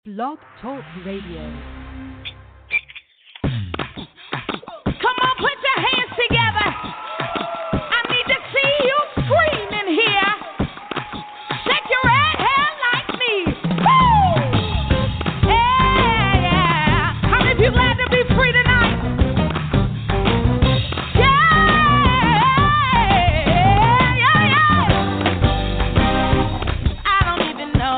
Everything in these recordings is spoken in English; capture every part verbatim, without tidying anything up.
Blog Talk Radio. Come on, put your hands together. I need to see you screaming here. Shake your red hair like me. Woo! Yeah, yeah. How many people glad to be free tonight? Yeah, yeah, yeah. I don't even know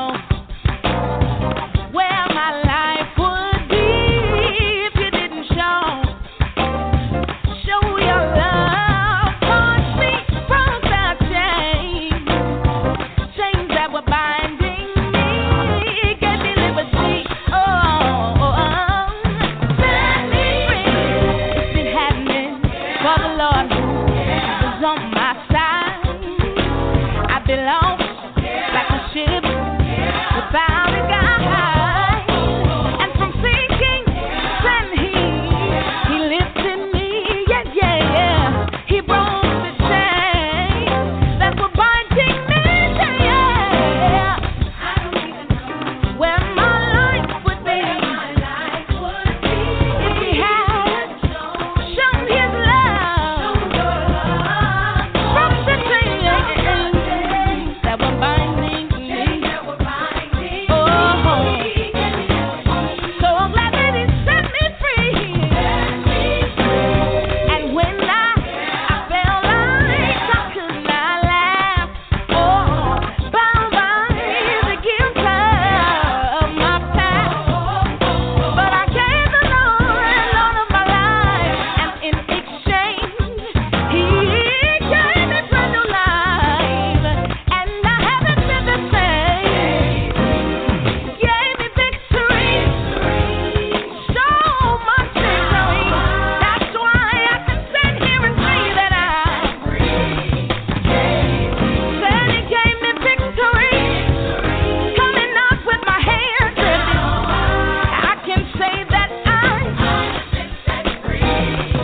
where my life would be if you didn't show. Show your love, touch me from the chains, chains that were binding me, gave me liberty. Oh, oh, oh. Set me free. It's been happening for the Lord who is on my side. I've been lost like a ship without a guide, and from sinking, then he he lifted me. Yeah, yeah, yeah. He broke the chains that were binding me. Yeah, yeah. I don't even know where my life would be if he had shown his love. Broke the chains that were binding me. Oh, so I'm glad that he set me free. And when I, I felt like I could not laugh, oh, bound by the guilt of my past, but I gave the Lord, Lord of my life, and in exchange, He gave me brand new life, and I haven't been the same. Gave me victory, so much victory. That's why I can stand here and say that I'm free. Said He gave me victory, coming up with my hands lifted. I can say that I've been set free.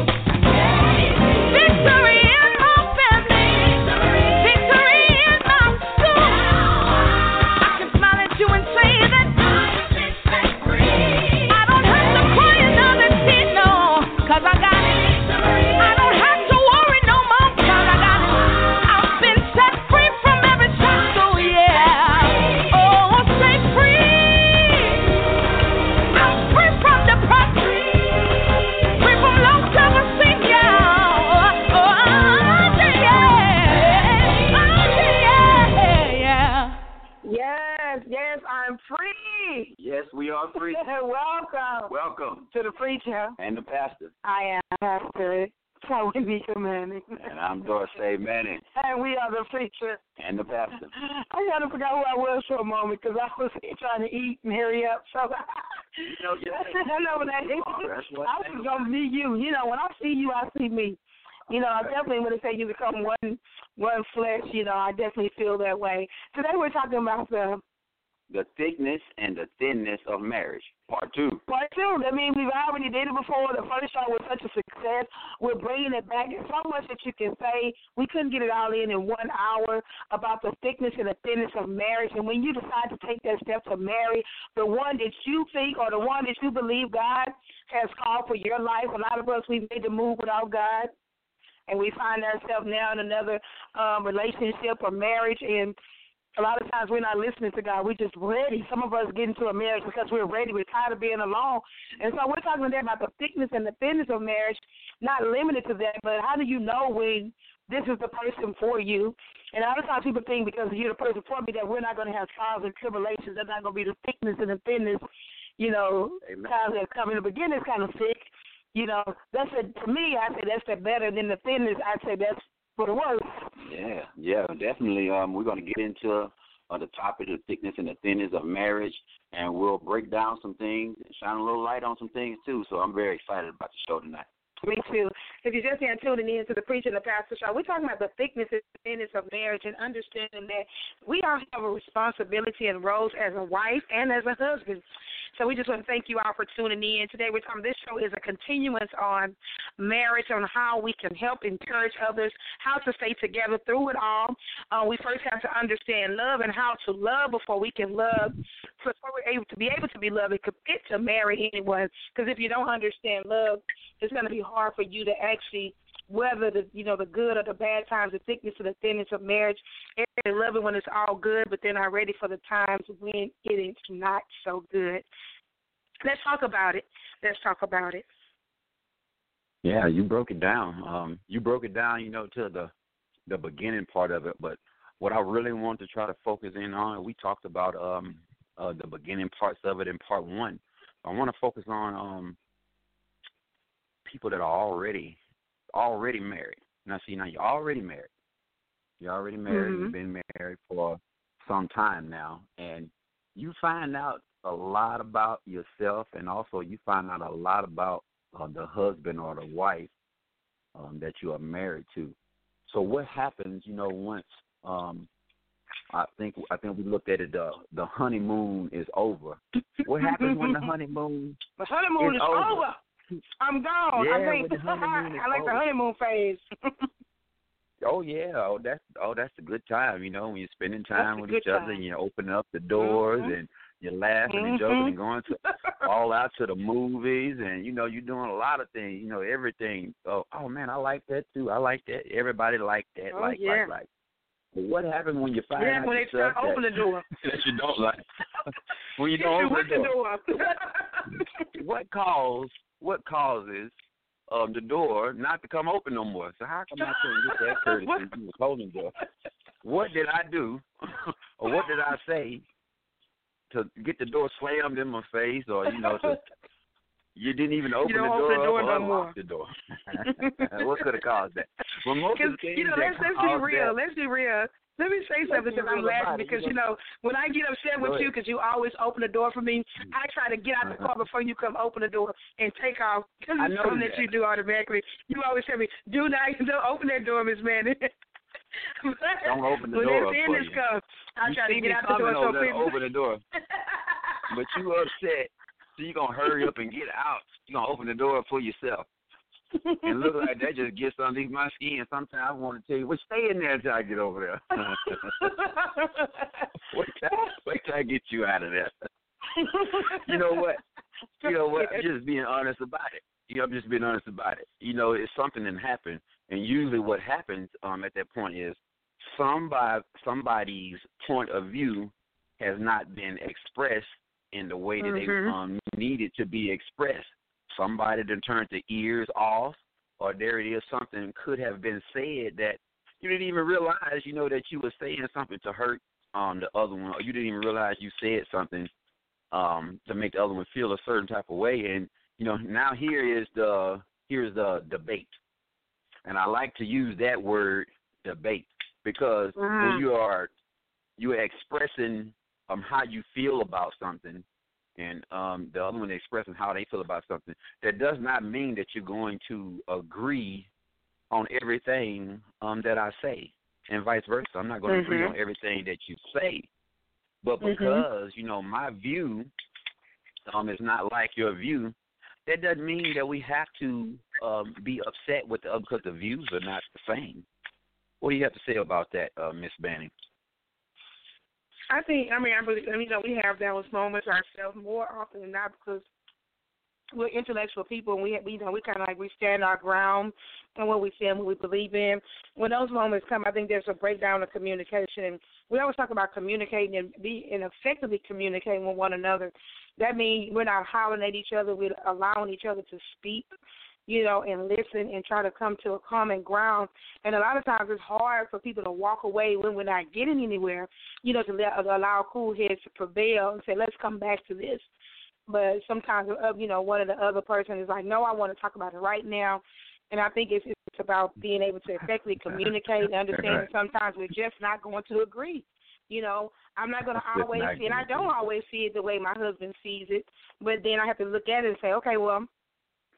Victory in my family, victory in my soul. I can smile at you and say that I've been set free. I don't have to cry another tear, no, 'cause I got it. I don't have to worry no more, 'cause I got it. I've been set free from every shackle, yeah. Oh, set free. I'm free from depression, free from low self-esteem, yeah. Oh, oh, yeah. Oh, yeah. Yes, yes, I'm free. Yes, we are free. Welcome Welcome. to the preacher. And the pastor. I am Pastor Chloe Mika Manning. And I'm Dorsey Manning. And we are the preacher. And the pastor. I kind of forgot who I was for a moment because I was trying to eat and hurry up. So You know, you I know when I, Oh, that's what I was going to be you. You know, when I see you, I see me. You know, I definitely want to say you become one one flesh. You know, I definitely feel that way. Today we're talking about the The thickness and the thinness of marriage. Part two. part two. I mean, we've already did it before. The first show was such a success. We're bringing it back. There's so much that you can say. We couldn't get it all in in one hour about the thickness and the thinness of marriage. And when you decide to take that step to marry the one that you think or the one that you believe God has called for your life, a lot of us, we've made the move without God. And we find ourselves now in another um, relationship or marriage, and a lot of times we're not listening to God. We're just ready. Some of us get into a marriage because we're ready. We're tired of being alone. And so we're talking today about the thickness and the thinness of marriage, not limited to that, but how do you know when this is the person for you? And a lot of times people think because you're the person for me that we're not going to have trials and tribulations. There's not going to be the thickness and the thinness, you know, Amen. times that come in the beginning is kind of thick. You know, that's a, to me, I say that's the better than the thinness. I say that's for the worse. Yeah, yeah, definitely. Um, we're going to get into uh, the topic of thickness and the thinness of marriage, and we'll break down some things and shine a little light on some things, too. So I'm very excited about the show tonight. Me too. If you're just now tuning in to the Preacher and the Pastor Show, we're talking about the thickness and thinness of marriage and understanding that we all have a responsibility and roles as a wife and as a husband. So we just want to thank you all for tuning in. Today we're talking, this show is a continuance on marriage, on how we can help encourage others, how to stay together through it all. Uh, we first have to understand love and how to love before we can love. So before we're able to be able to be loved and commit to marry anyone. Because if you don't understand love, it's going to be hard for you to actually weather the, you know, the good or the bad times, the thickness or the thinness of marriage. Everybody love it when it's all good, but they're not ready for the times when it is not so good. Let's talk about it. Let's talk about it. Yeah, you broke it down. Um, you broke it down, you know, to the the beginning part of it. But what I really want to try to focus in on, we talked about um, uh, the beginning parts of it in part one. I want to focus on um, people that are already already married. Now, see, now you're already married. You're already married. Mm-hmm. You've been married for some time now, and you find out a lot about yourself, and also you find out a lot about uh, the husband or the wife um, that you are married to. So what happens, you know, once um, I think I think we looked at it, the the honeymoon is over. What happens when the honeymoon The honeymoon is, is over? over. I'm gone. Yeah, I think when the honeymoon is I like over. the honeymoon phase. Oh yeah, oh that's oh that's a good time, you know, when you're spending time That's a with good each other time. and you're opening up the doors Mhm. and you're laughing Mhm. and joking and going to all out to the movies, and you know you're doing a lot of things, you know, everything. Oh, oh man, I like that too. I like that. Everybody like that. Oh, like yeah. like like. But what happens when you find Yeah, out when they yourself start open that, the door. that you don't like? When you Hit don't you open with the the door, door. what cause what causes um, the door not to come open no more? So how come I couldn't get that courtesy if you was holding the door? What did I do, or what did I say to get the door slammed in my face, or you know, to you didn't even open You don't the open door, the door up no or more. unlock the door? What could have caused that? Well, most of the things You know, that let's, let's be caused real. that, Let's be real. Let me say Let's something be because I'm real laughing about it, because, you you know, when I get upset Go with ahead. you because you always open the door for me, I try to get out the car before you come open the door and take off. Because I it's know something that. that. you do automatically. You always tell me, do not don't open that door, Miss Manny. Don't open the when door that for business you. comes, I You try see to me get out the door coming so over there to quickly. open the door, but you upset, so you're going to hurry up and get out. You're going to open the door for yourself. And look like that just gets underneath my skin. Sometimes I want to tell you, well, stay in there until I get over there. wait, till, wait till I get you out of there. You know what? You know what? I'm just being honest about it. You know, I'm just being honest about it. You know, it's something that happened, and usually what happens um, at that point is somebody somebody's point of view has not been expressed in the way that Mm-hmm. they um, needed to be expressed. Somebody done turned the ears off, or there it is, something could have been said that you didn't even realize, you know, that you were saying something to hurt um, the other one, or you didn't even realize you said something um, to make the other one feel a certain type of way. And, you know, now here is the here's the debate. And I like to use that word, debate, because Mm. when you are you are expressing um, how you feel about something, and um, the other one expressing how they feel about something, that does not mean that you're going to agree on everything um, that I say, and vice versa. I'm not going to Mm-hmm. agree on everything that you say, but because, Mm-hmm. you know, my view um, is not like your view, that doesn't mean that we have to um, be upset with the other because the views are not the same. What do you have to say about that, uh, Miss Banning? I think, I mean, I believe, I mean, you know, we have those moments ourselves more often than not because we're intellectual people, and we, we you know, we kind of like we stand our ground on what we say and what we believe in. When those moments come, I think there's a breakdown of communication. And we always talk about communicating and be and effectively communicating with one another. That means we're not hollering at each other. We're allowing each other to speak, you know, and listen and try to come to a common ground. And a lot of times it's hard for people to walk away when we're not getting anywhere, you know, to let, allow cool heads to prevail and say, let's come back to this. But sometimes, uh, you know, one of the other person is like, no, I want to talk about it right now. And I think it's, it's about being able to effectively communicate and understand that sometimes we're just not going to agree. You know, I'm not going to always see it. And I don't always see it the way my husband sees it. But then I have to look at it and say, okay, well,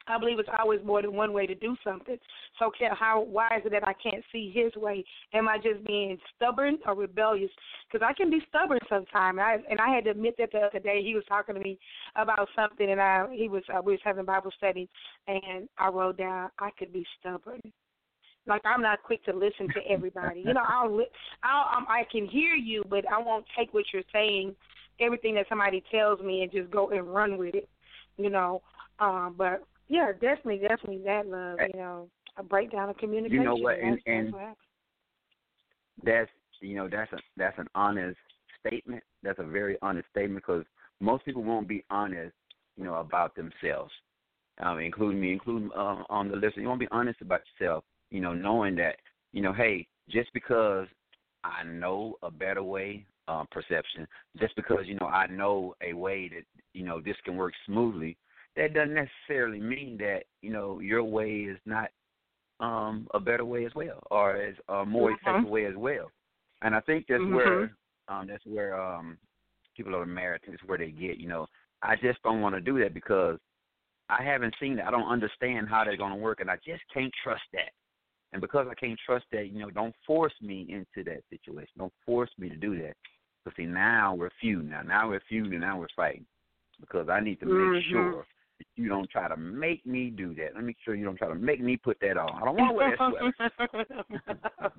I believe it's always more than one way to do something. So can, how why is it that I can't see his way? Am I just being stubborn or rebellious? Because I can be stubborn sometimes. I, and I had to admit that the other day. He was talking to me about something, and I he was uh, we was having Bible study, and I wrote down I could be stubborn. Like, I'm not quick to listen to everybody. You know, I'll, I'll um, I can hear you, but I won't take what you're saying, everything that somebody tells me, and just go and run with it. You know, um, but. Yeah, definitely, definitely that love, you know, a breakdown of communication. You know what, and, that's, and that's, what that's, you know, that's a, that's an honest statement. That's a very honest statement because most people won't be honest, you know, about themselves, um, including me, including uh, on the list. You won't be honest about yourself, you know, knowing that, you know, hey, just because I know a better way, um, perception, just because, you know, I know a way that, you know, this can work smoothly, that doesn't necessarily mean that, you know, your way is not um, a better way as well or as a more mm-hmm. effective way as well. And I think that's mm-hmm. where um, that's where um, people are married. I think it's where they get, you know, I just don't want to do that because I haven't seen it. I don't understand how they're going to work, and I just can't trust that. And because I can't trust that, you know, don't force me into that situation. Don't force me to do that. Because, see, now we're feuding. Now, now we're feuding, now we're fighting because I need to make mm-hmm. sure you don't try to make me do that. Let me make sure you don't try to make me put that on. I don't want to wear that sweater.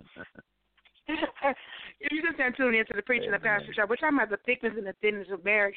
You just got tuned into the Preaching the Pastor Show. We're talking about the thickness and the thinness of marriage.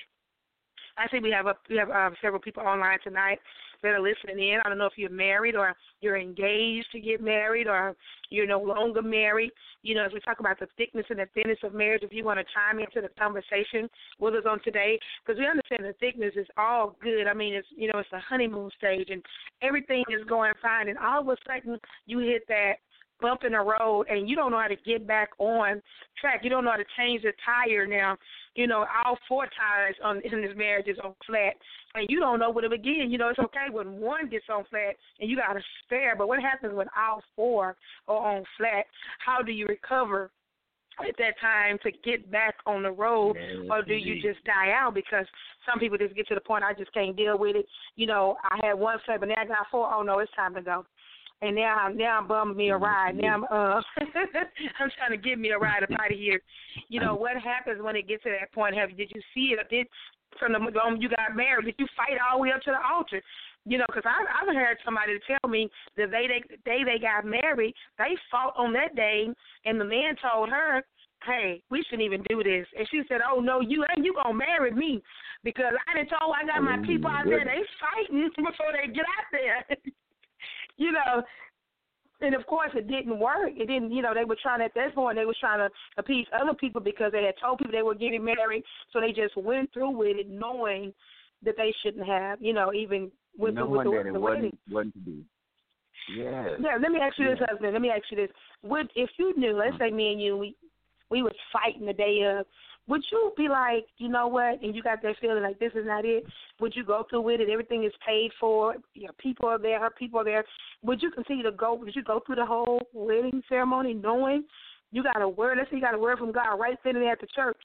I see we have a, we have um, several people online tonight that are listening in. I don't know if you're married or you're engaged to get married or you're no longer married. You know, as we talk about the thickness and the thinness of marriage, if you want to chime into the conversation with us on today, because we understand the thickness is all good. I mean, it's, you know, it's the honeymoon stage and everything is going fine, and all of a sudden you hit that bump in the road and you don't know how to get back on track. You don't know how to change the tire now. You know, all four tires on in this marriage is on flat, and you don't know what to begin. You know, it's okay when one gets on flat and you got a spare, but what happens when all four are on flat? How do you recover at that time to get back on the road, yes, or do you just die out? Because some people just get to the point, I just can't deal with it. You know, I had one flat, but now I got four. Oh, no, it's time to go. And now I'm now I'm bumming me a ride. Now I'm uh I'm trying to get me a ride up out of here. You know, what happens when it gets to that point? Have did you see it? Did from the moment you got married, did you fight all the way up to the altar? You know, because I've, I've heard somebody tell me the day they the day they got married, they fought on that day, and the man told her, "Hey, we shouldn't even do this." And she said, "Oh no, you ain't you gonna marry me because I done told I got my people out there. They fighting before they get out there." You know, and of course it didn't work. It didn't, you know, they were trying at that point, they were trying to appease other people because they had told people they were getting married, so they just went through with it knowing that they shouldn't have, you know, even with, no with, with one the, that the it wedding. wasn't, wasn't to be. Yeah. Yeah, let me ask you yeah. this, husband. Let me ask you this. Would, if you knew, let's say me and you, we, we was fighting the day of, would you be like, you know what, and you got that feeling like this is not it, would you go through with it? Everything is paid for. Your people are there. Her people are there. Would you continue to go, would you go through the whole wedding ceremony knowing you got a word, let's say you got a word from God right then and there at the church?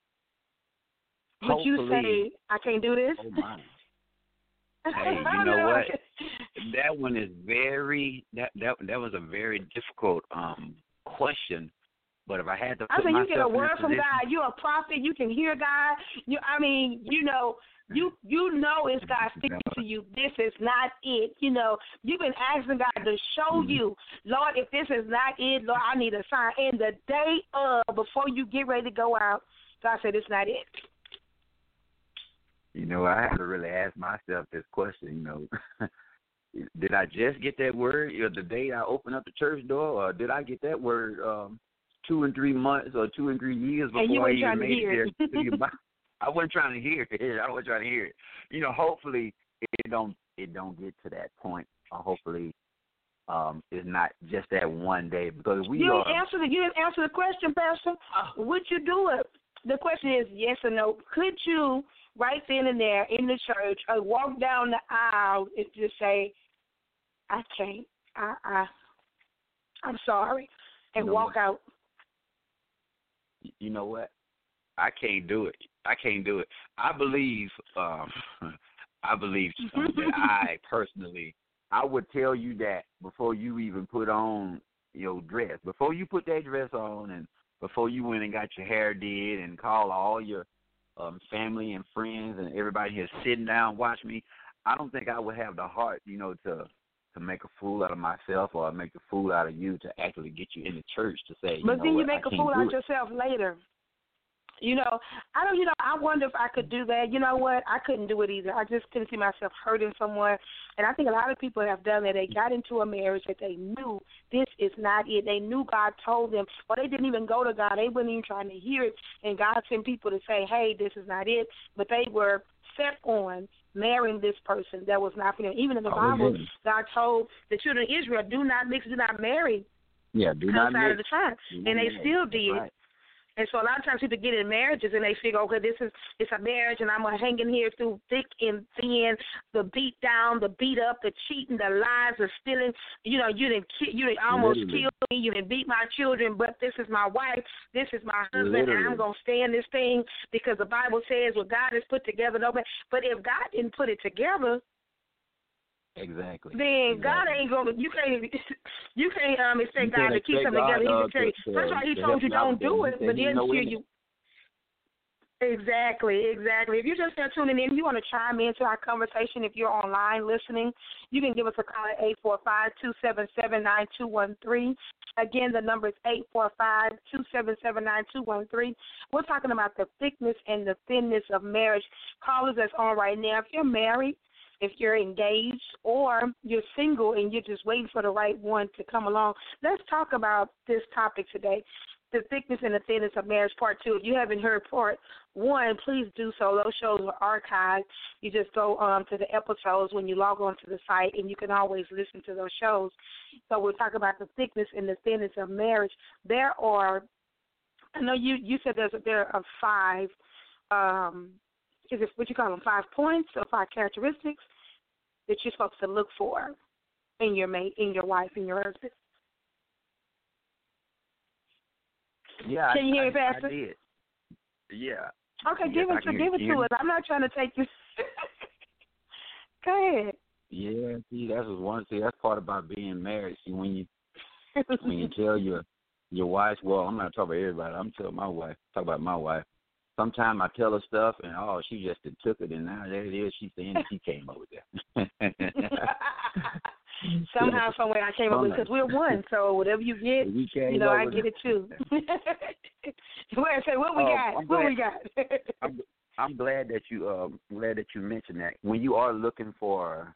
Would Hopefully. you say, I can't do this? Oh, my. Hey, you know what? That one is very, that, that, that was a very difficult um, question. But if I had to put I mean, you get a myself word in from position, God. You're a prophet. You can hear God. You, I mean, you know, you you know it's God speaking to you. This is not it. You know, you've been asking God to show you, Lord, if this is not it, Lord, I need a sign. And the day of, before you get ready to go out, God said it's not it. You know, I have to really ask myself this question, you know. Did I just get that word you know, the day I opened up the church door, or did I get that word um, two and three months or two and three years before I even made it there? To your mouth? I wasn't trying to hear it. I wasn't trying to hear it. You know, hopefully it don't it don't get to that point. Or hopefully um, it's not just that one day because we you are. Didn't answer the, you didn't answer the question, Pastor. Uh, Would you do it? The question is yes or no. Could you right then and there in the church or walk down the aisle and just say, I can't. I, I, I'm sorry, and you know walk what? out. You know what? I can't do it. I can't do it. I believe. Um, I believe um, that I personally, I would tell you that before you even put on your dress, before you put that dress on, and before you went and got your hair did, and call all your um, family and friends and everybody here sitting down watch me. I don't think I would have the heart, you know, to to make a fool out of myself or make a fool out of you to actually get you in the church to say, you but know then what, you make I a can't fool do out it. yourself later. You know, I don't. You know, I wonder if I could do that. You know what? I couldn't do it either. I just couldn't see myself hurting someone. And I think a lot of people have done that. They got into a marriage that they knew this is not it. They knew God told them, or they didn't even go to God. They weren't even trying to hear it. And God sent people to say, "Hey, this is not it." But they were set on marrying this person that was not for them. Even in the Oh, Bible, really? God told the children of Israel, "Do not mix, do not marry Yeah, do not outside mix. of the tribe," Do not and they mix. still That's did. right. And so a lot of times people get in marriages and they figure, okay, this is it's a marriage, and I'm gonna hang in here through thick and thin, the beat down, the beat up, the cheating, the lies, the stealing. You know, you didn't you didn't almost Literally. kill me, you didn't beat my children, but this is my wife, this is my husband, Literally. and I'm gonna stay in this thing because the Bible says what God has put together, no man. But if God didn't put it together, Exactly. then exactly. God ain't gonna. You can't. You can't um expect You God can't to keep expect something God, together. He uh, just tell you. to- to- First of all, He to told help you you out don't with do that. it, He but said he then know hear in it. you. Exactly, exactly. If you're just there tuning in, you want to chime into our conversation. If you're online listening, you can give us a call at eight four five, two seven seven, nine two one three. Again, the number is eight four five, two seven seven, nine two one three. We're talking about the thickness and the thinness of marriage. Callers that's on right now, if you're married, if you're engaged, or you're single and you're just waiting for the right one to come along, let's talk about this topic today. The thickness and the thinness of marriage, part two. If you haven't heard part one, please do so. Those shows are archived. You just go um, to the episodes when you log on to the site, and you can always listen to those shows. So we'll talk about the thickness and the thinness of marriage. There are, I know you, you said there's, there are five, um, is it what you call them, five points or five characteristics that you're supposed to look for in your mate, in your wife, in your husband? Yeah, Can you hear I, me, Pastor? I did. Yeah. Okay, Yes, give I it to can give it hear to you. us. I'm not trying to take you. Go ahead. Yeah, see, that's just one. See, that's part about being married. See, when you when you tell your your wife, well, I'm not talking about everybody. I'm telling my wife. Talk about my wife. Sometimes I tell her stuff, and oh, she just took it, and now there it is. She's saying she came up with that. Somehow, some way, I came up with it because we're one. So whatever you get, We came you know, up I with get it too. Wait, say what we Oh, got? I'm What glad- we got? I'm, I'm glad that you um glad that you mentioned that. When you are looking for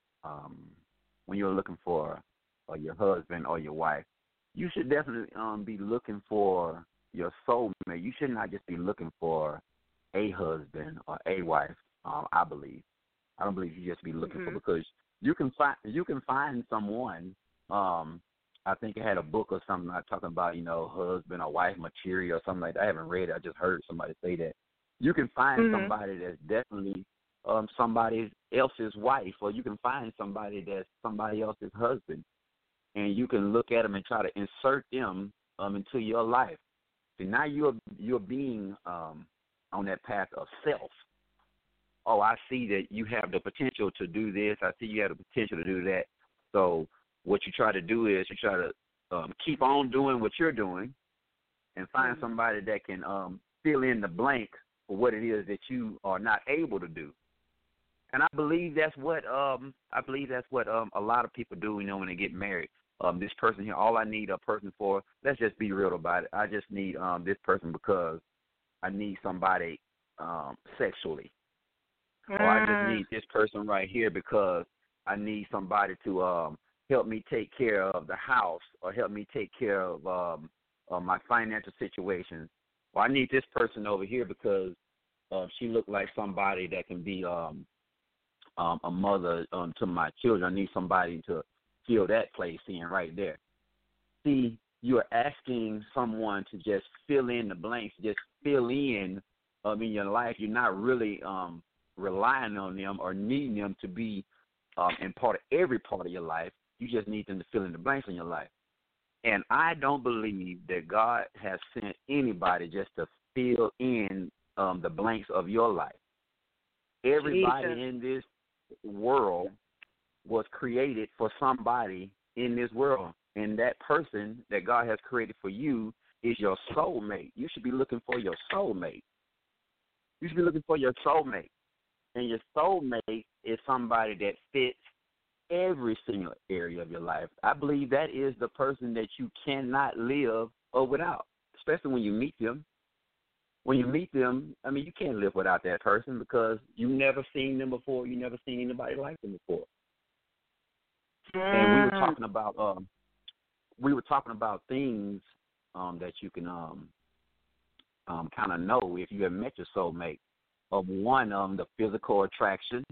um when you're looking for uh, your husband or your wife, you should definitely um be looking for your soulmate. You should not just be looking for a husband or a wife. Um, I believe. I don't believe you just be looking Mhm. for, because you can find you can find someone. Um, I think I had a book or something like talking about, you know, husband or wife material or something like that. I haven't read it. I just heard somebody say that. You can find Mhm. somebody that's definitely um, somebody else's wife, or you can find somebody that's somebody else's husband, and you can look at them and try to insert them um, into your life. See, now you're you're being um, on that path of self. Oh, I see that you have the potential to do this. I see you have the potential to do that. So what you try to do is you try to um, keep on doing what you're doing and find Mhm. somebody that can um, fill in the blank for what it is that you are not able to do. And I believe that's what um, I believe that's what um, a lot of people do, you know, when they get married. Um, this person here, all I need a person for, let's just be real about it. I just need um, this person because I need somebody um, sexually. Or I just need this person right here because I need somebody to um, help me take care of the house or help me take care of um, uh, my financial situations. Or I need this person over here because uh, she looked like somebody that can be um, um, a mother um, to my children. I need somebody to fill that place in right there. See, you're asking someone to just fill in the blanks, just fill in um, in your life. You're not really um, relying on them or needing them to be um, in part of every part of your life. You just need them to fill in the blanks in your life. And I don't believe that God has sent anybody just to fill in um, the blanks of your life. Everybody Jesus. in this world was created for somebody in this world, and that person that God has created for you is your soulmate. You should be looking for your soulmate. You should be looking for your soulmate, and your soulmate is somebody that fits every single area of your life. I believe that is the person that you cannot live without, especially when you meet them. When you meet them, I mean, you can't live without that person because you've never seen them before. You've never seen anybody like them before. Mm. And we were talking about um, we were talking about things um, that you can um, um, kind of know if you have met your soulmate. Of one, um, the physical attraction.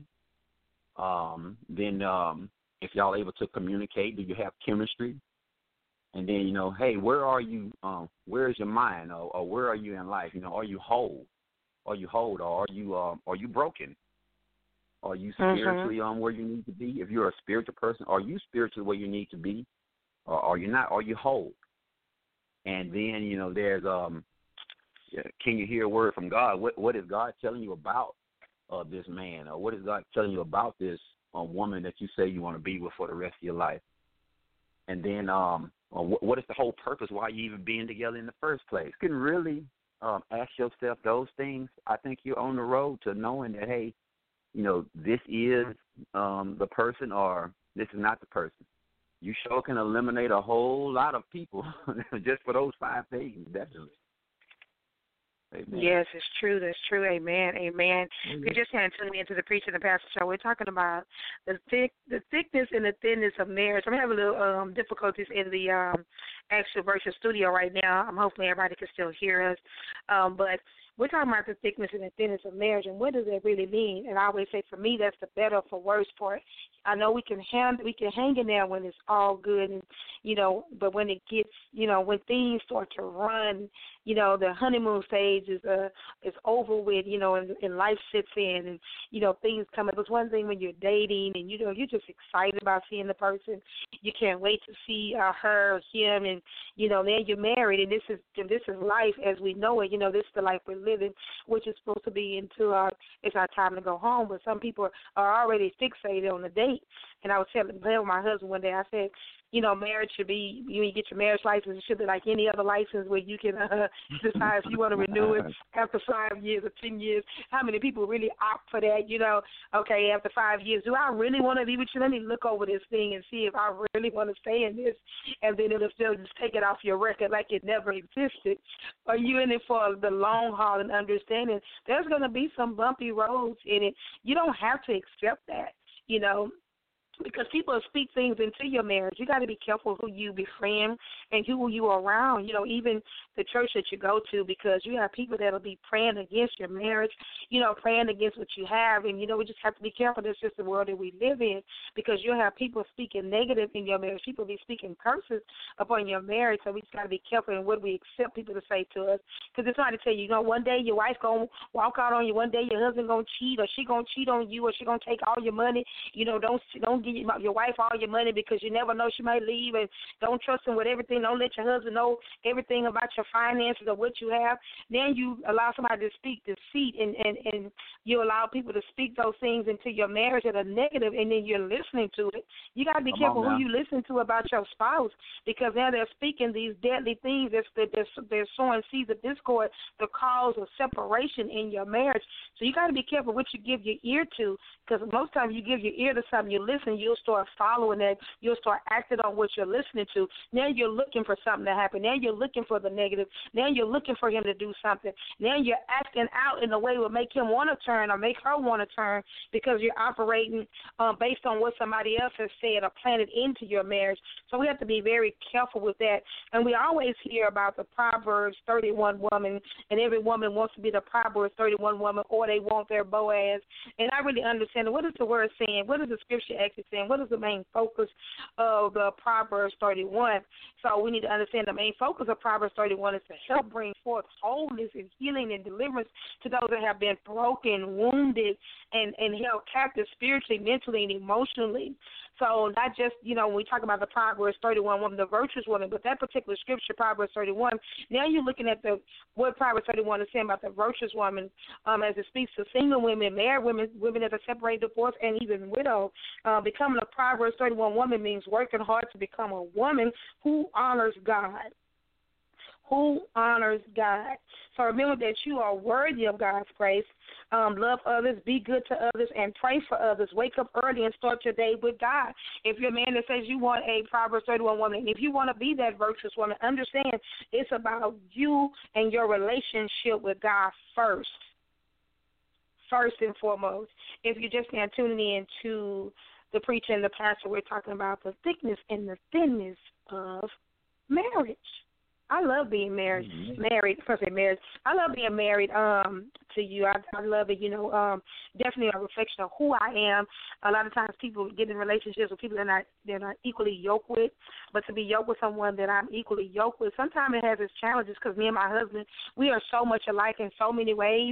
Um, then um, if y'all able to communicate, do you have chemistry? And then, you know, hey, where are you, um, where is your mind, or, or where are you in life? You know, are you whole? Are you whole, or are you, um, are you broken? Are you spiritually mm-hmm. um, where you need to be? If you're a spiritual person, are you spiritually where you need to be? Or are you not? Are you whole? And then, you know, there's, um, can you hear a word from God? What What is God telling you about uh, this man? Or what is God telling you about this uh, woman that you say you want to be with for the rest of your life? And then, um, what is the whole purpose why you even being together in the first place? You can really um, ask yourself those things. I think you're on the road to knowing that, hey, you know, this is um, the person or this is not the person. You sure can eliminate a whole lot of people just for those five things, definitely. Amen. Yes, it's true. That's true. Amen. Amen. Mm-hmm. You're just kind of tuning into the Preaching and Pastor Show. We're talking about the thick, the thickness and the thinness of marriage. I'm having a little um, difficulties in the um, actual virtual studio right now. I'm hopefully everybody can still hear us. Um, but we're talking about the thickness and the thinness of marriage, and what does that really mean? And I always say, for me, that's the better for worse part. I know we can hang, we can hang in there when it's all good, and you know, but when it gets, you know, when things start to run, you know, the honeymoon stage is uh is over with, you know, and, and life sits in, and you know, things come up. It's one thing when you're dating, and you know, you're just excited about seeing the person. You can't wait to see uh, her or him, and you know, then you're married, and this is and this is life as we know it. You know, this is the life we're living, which is supposed to be until our it's our time to go home. But some people are already fixated on the date. And I was telling, telling my husband one day, I said, you know, marriage should be, you, you get your marriage license, it should be like any other license where you can uh, decide if you want to renew it after five years or ten years. How many people really opt for that, you know, okay, after five years, do I really want to be with you? Let me look over this thing and see if I really want to stay in this, and then it'll still just take it off your record like it never existed. Are you in it for the long haul and understanding there's going to be some bumpy roads in it? You don't have to accept that, you know, because people speak things into your marriage. You got to be careful who you befriend and who you are around, you know, even the church that you go to, because you have people that will be praying against your marriage, you know, praying against what you have. And, you know, we just have to be careful. That's just the world that we live in, because you'll have people speaking negative in your marriage. People be speaking curses upon your marriage. So we just got to be careful in what we accept people to say to us, because it's trying to tell you, you know, one day your wife's going to walk out on you. One day your husband going to cheat, or she going to cheat on you, or she going to take all your money. You know, don't don't give your wife all your money, because you never know, she might leave, and don't trust him with everything. Don't let your husband know everything about your finances or what you have. Then you allow somebody to speak deceit, and, and, and you allow people to speak those things into your marriage that are negative, and then you're listening to it. You got to be Come careful who you listen to about your spouse, because now they're speaking these deadly things. They're, they're, they're sowing seeds of discord, the cause of separation in your marriage. So you got to be careful what you give your ear to, because most times you give your ear to something, you listen, you'll start following that, you'll start acting on what you're listening to. Now you're looking for something to happen. Now you're looking for the negative. Now you're looking for him to do something. Now you're acting out in a way that will make him want to turn or make her want to turn, because you're operating um, based on what somebody else has said or planted into your marriage. So we have to be very careful with that. And we always hear about the Proverbs thirty-one woman, and every woman wants to be the Proverbs thirty-one woman, or they want their Boaz. And I really understand, what is the word saying? What is the scripture actually is saying, what is the main focus of the Proverbs thirty-one? So we need to understand the main focus of Proverbs thirty-one is to help bring forth wholeness and healing and deliverance to those that have been broken, wounded, and, and held captive spiritually, mentally, and emotionally. So not just, you know, when we talk about the Proverbs thirty-one woman, the virtuous woman, but that particular scripture, Proverbs thirty-one, now you're looking at the what Proverbs thirty-one is saying about the virtuous woman um, as it speaks to single women, married women, women that are separated, divorced, and even widow. Uh, becoming a Proverbs thirty-one woman means working hard to become a woman who honors God. Who honors God. So remember that you are worthy of God's grace. Um, love others, be good to others, and pray for others. Wake up early and start your day with God. If you're a man that says you want a Proverbs thirty-one woman, and if you want to be that virtuous woman, understand it's about you and your relationship with God first. First and foremost. If you're just now tuning in to the preacher and the pastor, we're talking about the thickness and the thinness of marriage. I love being married. Mm-hmm. Married, first say married. I love being married um, to you. I, I love it. You know, um, definitely a reflection of who I am. A lot of times, people get in relationships with people they're not they're not equally yoked with. But to be yoked with someone that I'm equally yoked with, sometimes it has its challenges because me and my husband, we are so much alike in so many ways.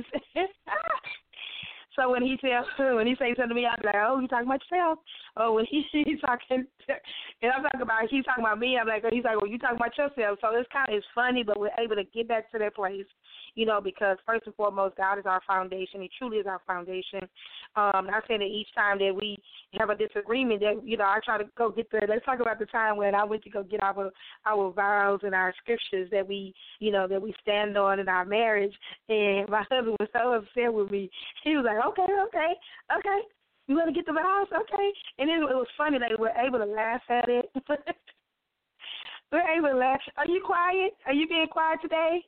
So when he says when he says something to me, I'm like, oh, you talking about yourself? Oh, when he he's talking, and I'm talking about he's talking about me. I'm like, oh, he's like, well, you talking about yourself? So it's kind of it's funny, but we're able to get back to that place, you know, because first and foremost, God is our foundation. He truly is our foundation. Um, I say that each time that we have a disagreement, that you know, I try to go get the. Let's talk about the time when I went to go get our our vows and our scriptures that we, you know, that we stand on in our marriage. And my husband was so upset with me. He was like, okay, okay, okay. You want to get the vows? Okay. And then it was funny that we're able to laugh at it. We're able to laugh. Are you quiet? Are you being quiet today?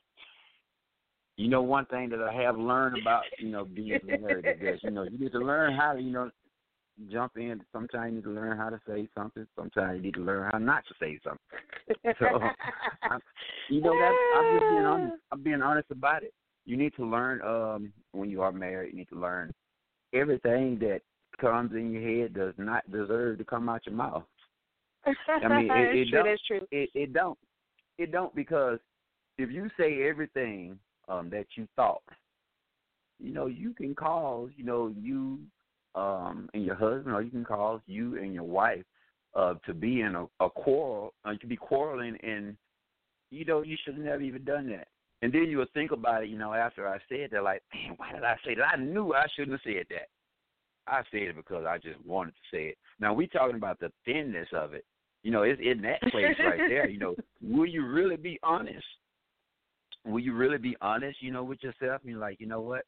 You know, one thing that I have learned about, you know, being married is that, you know, you need to learn how to, you know, jump in. Sometimes you need to learn how to say something. Sometimes you need to learn how not to say something. So, I, you know, that I'm just being honest. I'm being honest about it. You need to learn um, when you are married. You need to learn everything that comes in your head does not deserve to come out your mouth. I mean, it, it true, don't. That's true. It, it don't. It don't because if you say everything um, that you thought, you know, you can cause, you know, you um, and your husband, or you can cause you and your wife uh, to be in a, a quarrel, uh, to be quarreling, and you know, you should have never even done that. And then you will think about it, you know, after I said that, like, man, why did I say that? I knew I shouldn't have said that. I said it because I just wanted to say it. Now, we're talking about the thinness of it. You know, it's in that place right there. You know, will you really be honest? Will you really be honest, you know, with yourself? And you're like, you know what?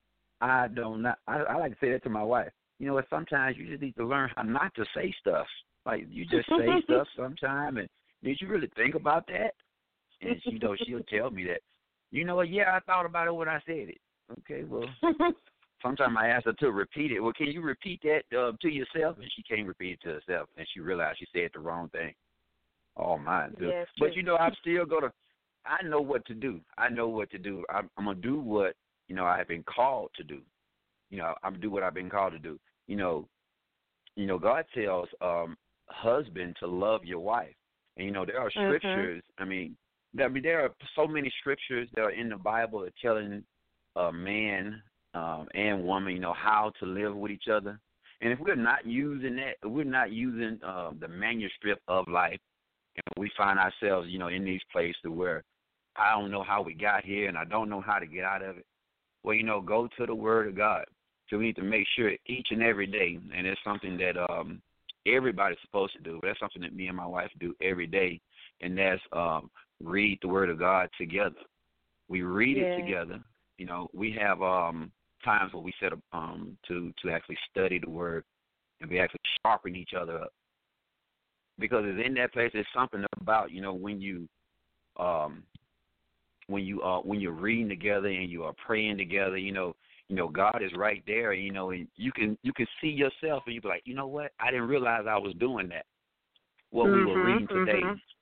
I don't not. I, I like to say that to my wife. You know what? Sometimes you just need to learn how not to say stuff. Like, you just say stuff sometime, and did you really think about that? And, you know, she'll tell me that. You know what? Yeah, I thought about it when I said it. Okay, well, sometimes I ask her to repeat it. Well, can you repeat that uh, to yourself? And she can't repeat it to herself, and she realized she said the wrong thing. Oh, my. Yes, but, you know, I'm still going to – I know what to do. I know what to do. I'm, I'm going to do what, you know, I have been called to do. You know, I'm going to do what I've been called to do. You know, you know, God tells um, husband to love your wife. And, you know, there are scriptures. Mm-hmm. I mean, I mean, there are so many scriptures that are in the Bible that telling a man um, and woman, you know, how to live with each other. And if we're not using that, if we're not using uh, the manuscript of life, and we find ourselves, you know, in these places where I don't know how we got here and I don't know how to get out of it, well, you know, go to the Word of God. So we need to make sure each and every day, and it's something that um, everybody's supposed to do, but that's something that me and my wife do every day, and that's um, read the Word of God together. We read yeah. it together. You know, we have um, times where we set up um, to, to actually study the Word, and we actually sharpen each other up. Because it's in that place, there's something about, you know, when you um, when you uh, when you're reading together and you are praying together, you know, you know, God is right there, you know, and you can you can see yourself and you be like, you know what, I didn't realize I was doing that. What mm-hmm, we were reading today,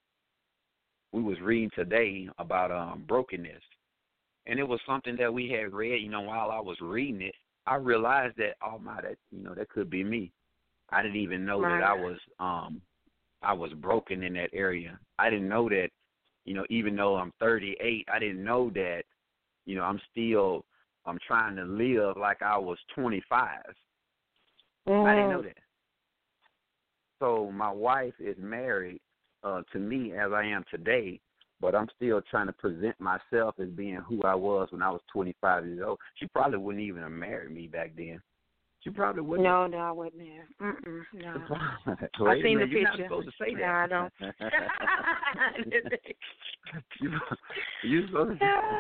mm-hmm. we was reading today about um, brokenness. And it was something that we had read, you know, while I was reading it, I realized that, oh my, that, you know, that could be me. I didn't even know My that I God. was um I was broken in that area. I didn't know that, you know, even though I'm thirty-eight, I didn't know that, you know, I'm still I'm trying to live like I was twenty-five. Mm-hmm. I didn't know that. So my wife is married uh, to me as I am today, but I'm still trying to present myself as being who I was when I was twenty-five years old. She probably wouldn't even have married me back then. She probably wouldn't. No, no, I wasn't there. Mm-mm, no. Wait, I seen man, the you're picture. not supposed to say that. No, I don't. you, you're supposed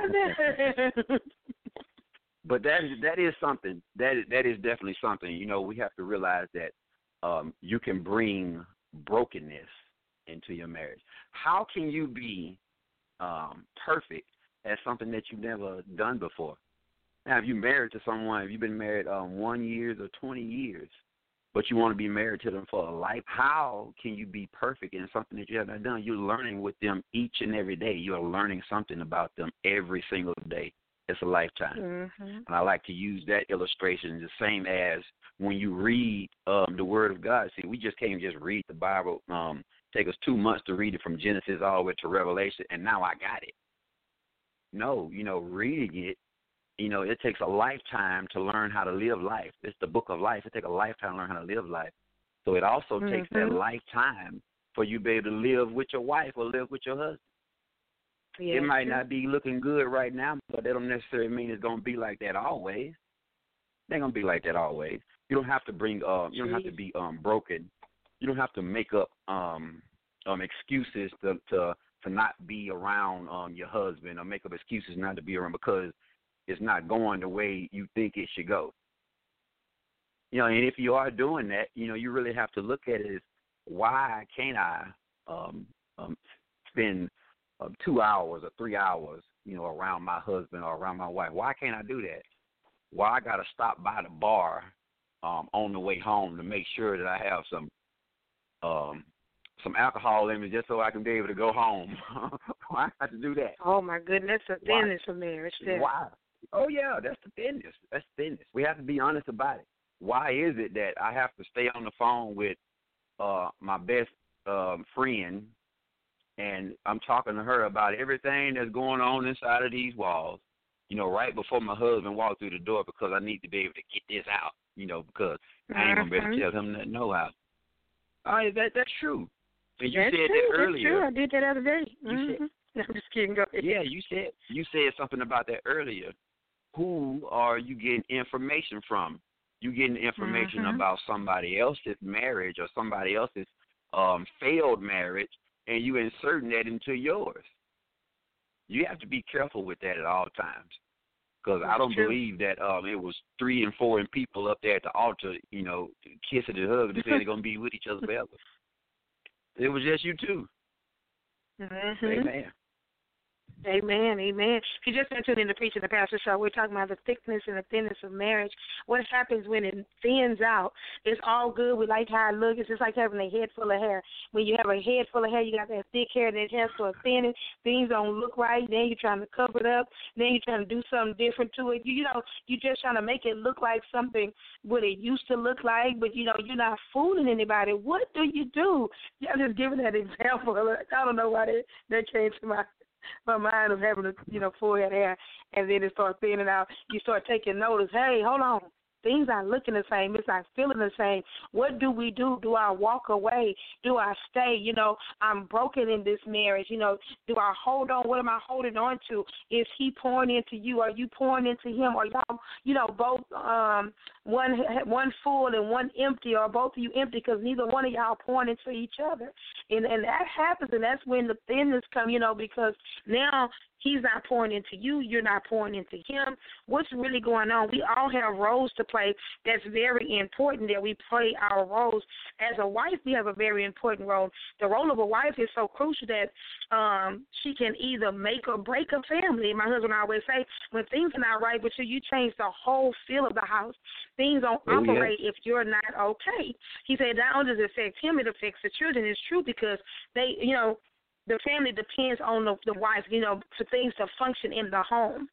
to. But that is that is something. That is, that is definitely something. You know, we have to realize that um, you can bring brokenness into your marriage. How can you be um, perfect at something that you've never done before? Now, if you're married to someone, if you've been married um, one year or twenty years, but you want to be married to them for a life, how can you be perfect in something that you haven't done? You're learning with them each and every day. You're learning something about them every single day. It's a lifetime. Mm-hmm. And I like to use that illustration the same as when you read um, the Word of God. See, we just can't just read the Bible. Um, take us two months to read it from Genesis all the way to Revelation, and now I got it. No, you know, reading it, you know, it takes a lifetime to learn how to live life. It's the book of life. It takes a lifetime to learn how to live life. So it also Mm-hmm. takes that lifetime for you to be able to live with your wife or live with your husband. Yeah, it might true. not be looking good right now, but that don't necessarily mean it's going to be like that always. It ain't going to be like that always. You don't have to bring, uh, you don't have to be um, broken. You don't have to make up um, um, excuses to, to to not be around um, your husband or make up excuses not to be around because it's not going the way you think it should go. You know, and if you are doing that, you know, you really have to look at it as why can't I um, um, spend uh, two hours or three hours, you know, around my husband or around my wife? Why can't I do that? Why I got to stop by the bar um, on the way home to make sure that I have some um, some alcohol in me just so I can be able to go home? Why I have to do that? Oh, my goodness, that's the thinness of marriage there. Why? Oh, yeah, that's the thinness. That's thinness. We have to be honest about it. Why is it that I have to stay on the phone with uh, my best um, friend and I'm talking to her about everything that's going on inside of these walls, you know, right before my husband walked through the door because I need to be able to get this out, you know, because I ain't going to be able to tell him nothing, no how. Oh, that, that's true. And you that's said true. that earlier. That's true. I did that the other day. You Mm-hmm. said, No, I'm just kidding. Go ahead. yeah, you said you said something about that earlier. Who are you getting information from? You getting information Mm-hmm. about somebody else's marriage or somebody else's um, failed marriage, and you inserting that into yours. You have to be careful with that at all times, because I don't true. believe that um, it was three and four and people up there at the altar, you know, kissing and hugging and saying they're gonna be with each other forever. It was just you two. Mm-hmm. Amen. Amen, amen. If you just tuned in to Preaching the Pastor Show, we're talking about the thickness and the thinness of marriage. What happens when it thins out? It's all good. We like how it looks. It's just like having a head full of hair. When you have a head full of hair, you got that thick hair, that hair starts thinning. Things don't look right. Then you're trying to cover it up. Then you're trying to do something different to it. You, you know, you're just trying to make it look like something what it used to look like, but, you know, you're not fooling anybody. What do you do? I'm just giving that example. I don't know why that, that came to my my mind of having a, you know, full head of hair, and then it starts thinning out. You start taking notice. Hey, hold on. Things aren't looking the same. It's not feeling the same. What do we do? Do I walk away? Do I stay? You know, I'm broken in this marriage. You know, do I hold on? What am I holding on to? Is he pouring into you? Are you pouring into him? Or y'all, you know, both um, one one full and one empty, or both of you empty because neither one of y'all pouring into each other. And and that happens, and that's when the thinness come, you know, because now he's not pouring into you. You're not pouring into him. What's really going on? We all have roles to play. That's very important that we play our roles. As a wife, we have a very important role. The role of a wife is so crucial that um, she can either make or break a family. My husband always say, when things are not right with you, you change the whole feel of the house. Things don't Oh, operate yeah. if you're not okay. He said not only does it affect him, it affects the children. It's true because they, you know, the family depends on the, the wife, you know, for things to function in the home.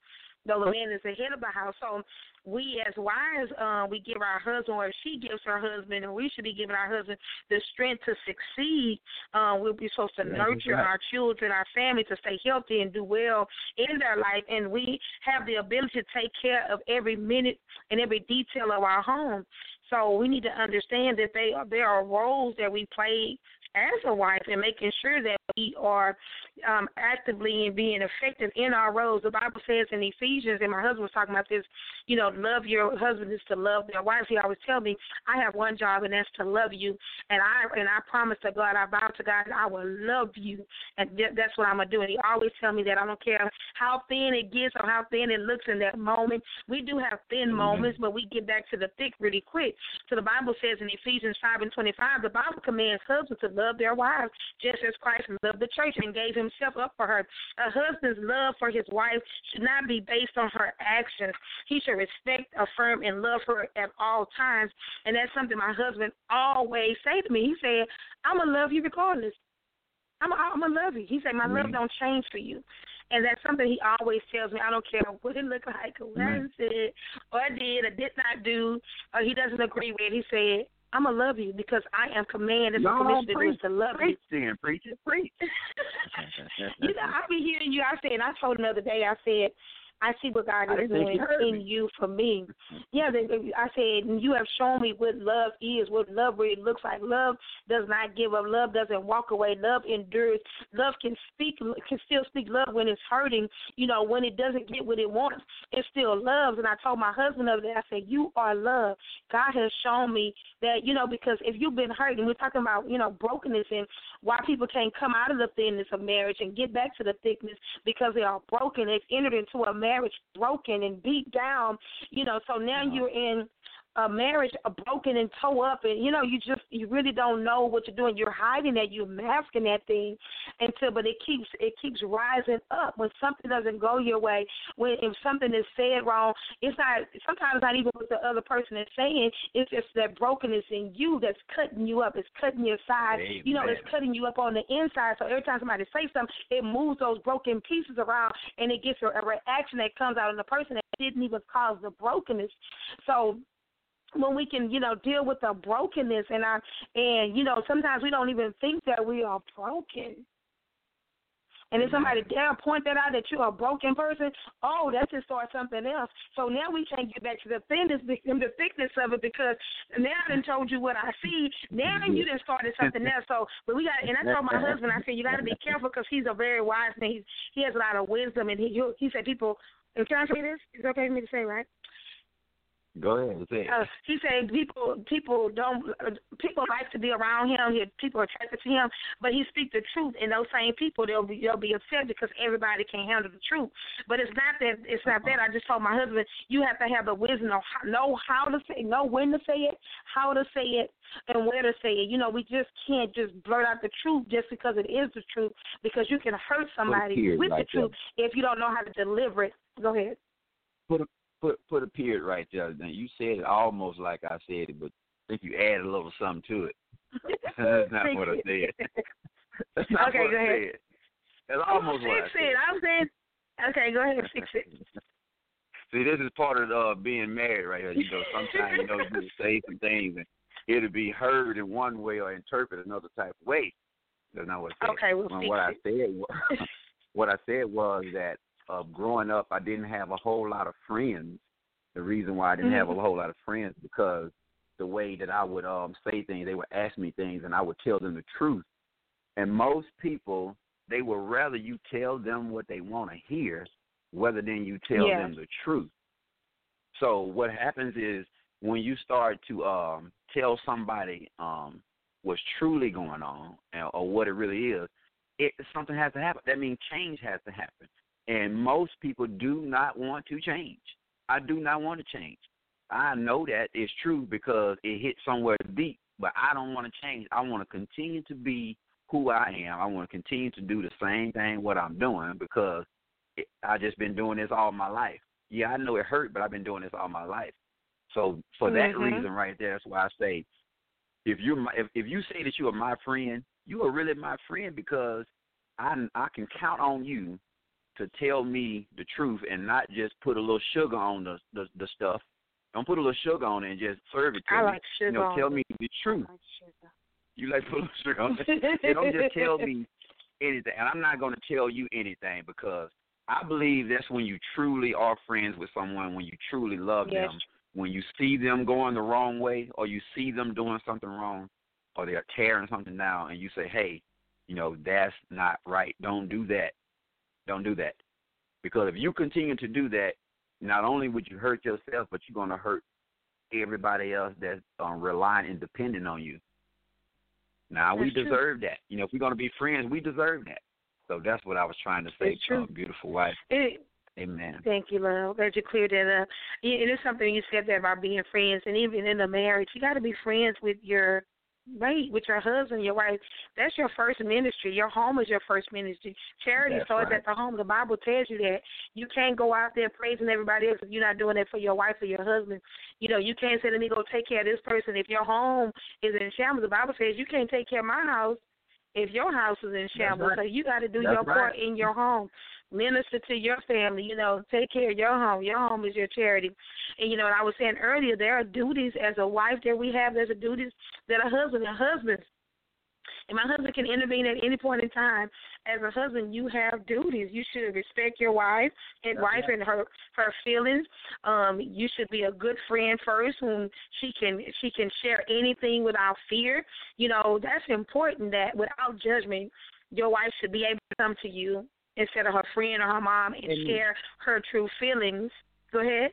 though the man is the head of the house. So we as wives, uh, we give our husband, or she gives her husband, and we should be giving our husband the strength to succeed. Uh, we'll be supposed to That's nurture right. our children, our family, to stay healthy and do well in their life, and we have the ability to take care of every minute and every detail of our home. So we need to understand that they are, there are roles that we play as a wife, and making sure that we are um, actively and being effective in our roles. The Bible says in Ephesians, and my husband was talking about this, you know, love your husband is to love their wives. He always tell me, I have one job, and that's to love you. And I and I promise to God, I vow to God, I will love you, and that's what I'm going to do. And he always tell me that. I don't care how thin it gets or how thin it looks in that moment. We do have thin mm-hmm. moments, but we get back to the thick really quick. So the Bible says in Ephesians five and twenty-five, the Bible commands husbands to love their wives just as Christ loved the church and gave himself up for her. A husband's love for his wife should not be based on her actions. He should respect, affirm, and love her at all times. And that's something my husband always say to me. He said, I'm going to love you regardless. I'm I'm going to love you. He said, my mm-hmm. love don't change for you. And that's something he always tells me. I don't care what it looked like or what mm-hmm. I said or I did or did not do or he doesn't agree with. He said, I'm going to love you because I am commanded and commissioned to do is to love preach, you. Then, preach it, preach. You know, I be hearing you. I said, I told another day, I said, I see what God is doing you in me. you for me. Yeah, I said, you have shown me what love is, what love really looks like. Love does not give up. Love doesn't walk away. Love endures. Love can speak, can still speak love when it's hurting. You know, when it doesn't get what it wants, it still loves. And I told my husband the other day, I said, you are love. God has shown me that, you know, because if you've been hurt, and we're talking about, you know, brokenness and why people can't come out of the thinness of marriage and get back to the thickness because they are broken. They've entered into a marriage broken and beat down, you know, so now uh-huh. you're in a marriage a broken and toe up, and, you know, you just, you really don't know what you're doing. You're hiding that, you're masking that thing until, but it keeps, it keeps rising up. When something doesn't go your way, when if something is said wrong, it's not, sometimes not even what the other person is saying, it's just that brokenness in you that's cutting you up, it's cutting your side, Amen. You know, it's cutting you up on the inside, so every time somebody says something, it moves those broken pieces around, and it gets a, a reaction that comes out in the person that didn't even cause the brokenness. So when we can, you know, deal with the brokenness and our, and, you know, sometimes we don't even think that we are broken. And if somebody dare point that out that you're a broken person, oh, that just starts something else. So now we can't get back to the thinness, the thickness of it, because now I done told you what I see. Now you done started something else. So, but we got, and I told my husband, I said, you got to be careful because he's a very wise man. He's, he has a lot of wisdom, and he he said people, and can I say this? It's okay for me to say, right? Go ahead. Say it. Uh, he said people people don't uh, people like to be around him. He, people are attracted to him, but he speaks the truth. And those same people they'll be they'll be upset because everybody can't handle the truth. But it's not that it's not that. I just told my husband you have to have the wisdom of how, know how to say, know when to say it, how to say it, and where to say it. You know, we just can't just blurt out the truth just because it is the truth, because you can hurt somebody with right the truth there. if you don't know how to deliver it. Go ahead. Put a Put put a period right there. Now you said it almost like I said it, but I think you added a little something to it. That's not what I said. That's not okay, what go I ahead. said. That's almost what I fix said. it. I'm saying, okay, go ahead, fix it. See, this is part of uh, being married right here. You know, sometimes you know you say some things and it'll be heard in one way or interpreted another type of way. That's not what I said. Okay, we'll well, fix what it. I said was, what I said was that. Uh, growing up, I didn't have a whole lot of friends. The reason why I didn't mm-hmm. have a whole lot of friends because the way that I would um, say things, they would ask me things, and I would tell them the truth. And most people, they would rather you tell them what they want to hear rather than you tell yeah. them the truth. So what happens is when you start to um, tell somebody um, what's truly going on or what it really is, it, something has to happen. That means change has to happen. And most people do not want to change. I do not want to change. I know that it's true because it hit somewhere deep, but I don't want to change. I want to continue to be who I am. I want to continue to do the same thing what I'm doing because it, I've just been doing this all my life. Yeah, I know it hurt, but I've been doing this all my life. So for that mm-hmm. reason right there, that's why I say if you're my, if, if you say that you are my friend, you are really my friend because I I can count on you to tell me the truth and not just put a little sugar on the the, the stuff. Don't put a little sugar on it and just serve it to I me. like sugar. You know, on tell it. me the truth. I like sugar. You like put a little sugar on it. They don't just tell me anything. And I'm not going to tell you anything because I believe that's when you truly are friends with someone, when you truly love Yes. them, when you see them going the wrong way or you see them doing something wrong or they're tearing something down and you say, hey, you know, that's not right. Don't do that. Don't do that. Because if you continue to do that, not only would you hurt yourself, but you're going to hurt everybody else that's um, relying and depending on you. Now, That's we true. deserve that. You know, if we're going to be friends, we deserve that. So that's what I was trying to say, It's true. uh, beautiful wife. It, Amen. Thank you, love. Glad you cleared that up. Yeah, it is something you said there about being friends, and even in a marriage, you got to be friends with your mate, with your husband, your wife. That's your first ministry. Your home is your first ministry. Charity That's starts right. at the home. The Bible tells you that. You can't go out there praising everybody else if you're not doing it for your wife or your husband. You know, you can't say, let me go take care of this person. If your home is in shambles, the Bible says you can't take care of my house if your house is in shambles. right. So you got to do That's your part right. in your home. Minister to your family, you know, take care of your home. Your home is your charity. And, you know, I was saying earlier, there are duties as a wife that we have. There's a duties that a husband, a husband. And my husband can intervene at any point in time. As a husband, you have duties. You should respect your wife and That's wife right. and her her feelings. Um, you should be a good friend first, whom she can she can share anything without fear. You know, that's important. That without judgment, your wife should be able to come to you instead of her friend or her mom and Amen. share her true feelings. Go ahead.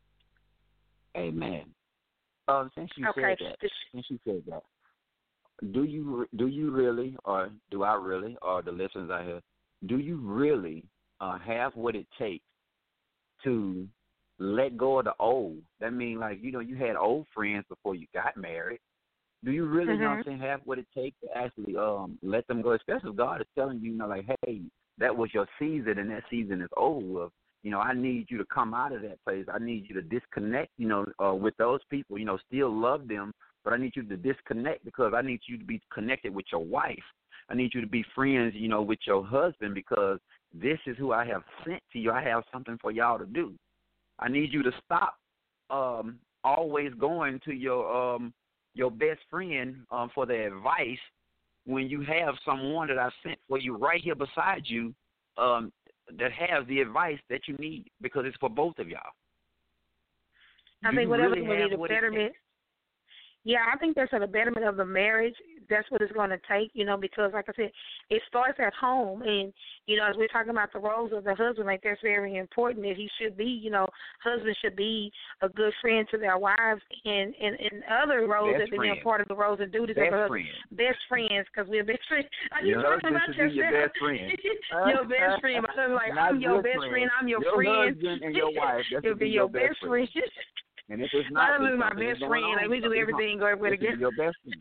Amen. Um, since you Okay. said that, since you said that, do you do you really, or do I really, or the listeners out here, do you really uh, have what it takes to let go of the old? That means, like, you know, you had old friends before you got married. Do you really, you know what I'm saying, have what it takes to actually um let them go? Especially if God is telling you, you know, like, hey, that was your season and that season is over with. You know, I need you to come out of that place. I need you to disconnect, you know, uh, with those people. You know, still love them, but I need you to disconnect because I need you to be connected with your wife. I need you to be friends, you know, with your husband because this is who I have sent to you. I have something for y'all to do. I need you to stop um, always going to your um, your best friend um, for the advice when you have someone that I sent for you right here beside you um, that has the advice that you need because it's for both of y'all. I Do think you whatever really we have need a what it betterment. takes? Yeah, I think that's for the betterment of the marriage. That's what it's going to take, you know, because, like I said, it starts at home. And, you know, as we're talking about the roles of the husband, like that's very important that he should be, you know, husbands should be a good friend to their wives and, and, and other roles Best that they're friend. part of the roles and duties Best of a husband. friend. Best friends, because we're best friends. Are you Your talking husband about should be your yourself? best friend. Your best friend. My husband's like, Not I'm your good best friend. I'm your, your friend. husband and your wife, that You'll should be be your your best best friend. And if it's My not, husband's my something is best going friend. on, Like, we do something's everything, wrong. go everywhere It should together. be your best friend.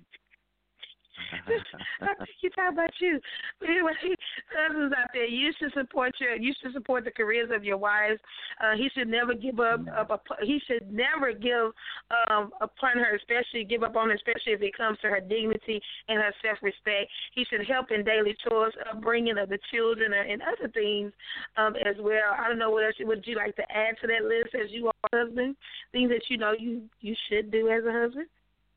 I think you talk about you. But anyway, husbands out there, you should support your, you should support the careers of your wives. Uh, he should never give up. up up he should never give um, upon her, especially give up on her, especially if it comes to her dignity and her self-respect. He should help in daily chores, upbringing of the children, and other things um, as well. I don't know what else would you like to add to that list as you are a husband. Things that you know you you should do as a husband.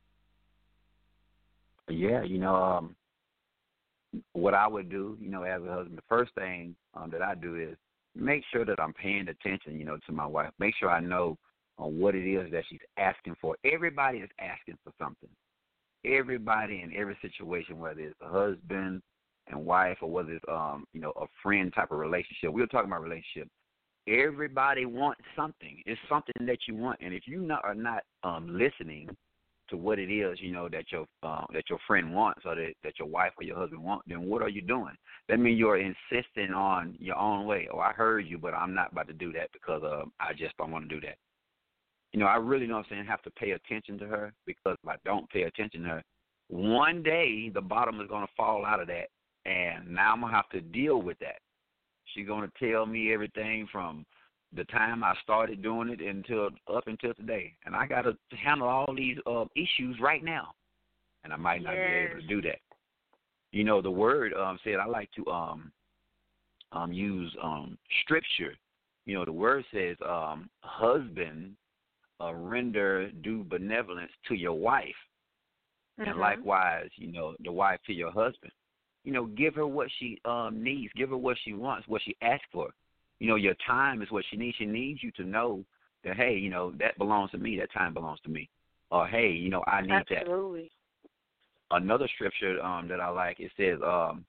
Yeah, you know, um, what I would do, you know, as a husband, the first thing um, that I do is make sure that I'm paying attention, you know, to my wife. Make sure I know uh, what it is that she's asking for. Everybody is asking for something. Everybody in every situation, whether it's a husband and wife or whether it's, um, you know, a friend type of relationship. We were talking about relationship. Everybody wants something. It's something that you want. And if you not, are not um, listening to what it is, you know, that your uh, that your friend wants or that, that your wife or your husband want, then what are you doing? That means you're insisting on your own way. Oh, I heard you, but I'm not about to do that because uh, I just don't want to do that. You know, I really know what I'm saying, have to pay attention to her because if I don't pay attention to her, one day the bottom is going to fall out of that, and now I'm going to have to deal with that. She's going to tell me everything from the time I started doing it until up until today. And I got to handle all these uh, issues right now. And I might not Yes. be able to do that. You know, the word um, said I like to um, um, use um, scripture. You know, the word says, um, husband, uh, render due benevolence to your wife. Mm-hmm. And likewise, you know, the wife to your husband. You know, give her what she um, needs. Give her what she wants, what she asks for. You know, your time is what she needs. She needs you to know that, hey, you know, that belongs to me. That time belongs to me. Or, hey, you know, I need Absolutely. that. Absolutely. Another scripture um, that I like, it says, um,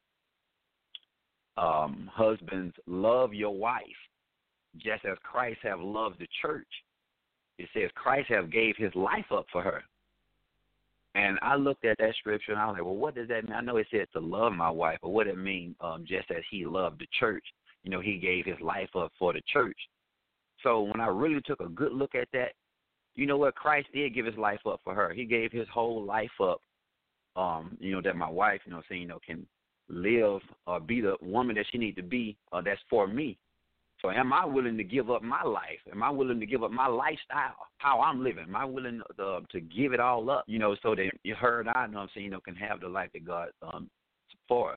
um, husbands, love your wife just as Christ have loved the church. It says Christ have gave his life up for her. And I looked at that scripture, and I was like, well, what does that mean? I know it says to love my wife, but what does it mean um, just as he loved the church? You know, he gave his life up for the church. So when I really took a good look at that, you know what? Christ did give his life up for her. He gave his whole life up, um, you know, that my wife, you know, saying, you know, can live or be the woman that she needs to be, uh, that's for me. So am I willing to give up my life? Am I willing to give up my lifestyle, how I'm living? Am I willing to, to give it all up, you know, so that her and I, you know what I'm saying, you know, can have the life that God um, for us?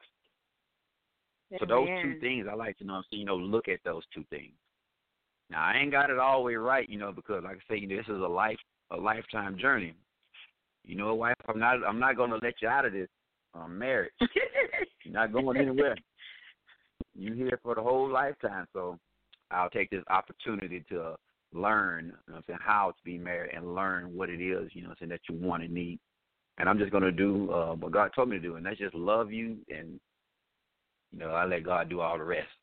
Amen. So those two things, I like to, you know what I'm saying, you know, look at those two things. Now, I ain't got it all the way right, you know, because like I say, this is a life, a lifetime journey. You know, wife, I'm not, I'm not going to let you out of this um, marriage. You're not going anywhere. You're here for the whole lifetime. So I'll take this opportunity to learn, you know what I'm saying, how to be married and learn what it is, you know what I'm saying, that you want and need. And I'm just going to do uh, what God told me to do, and that's just love you, and, you know, I let God do all the rest.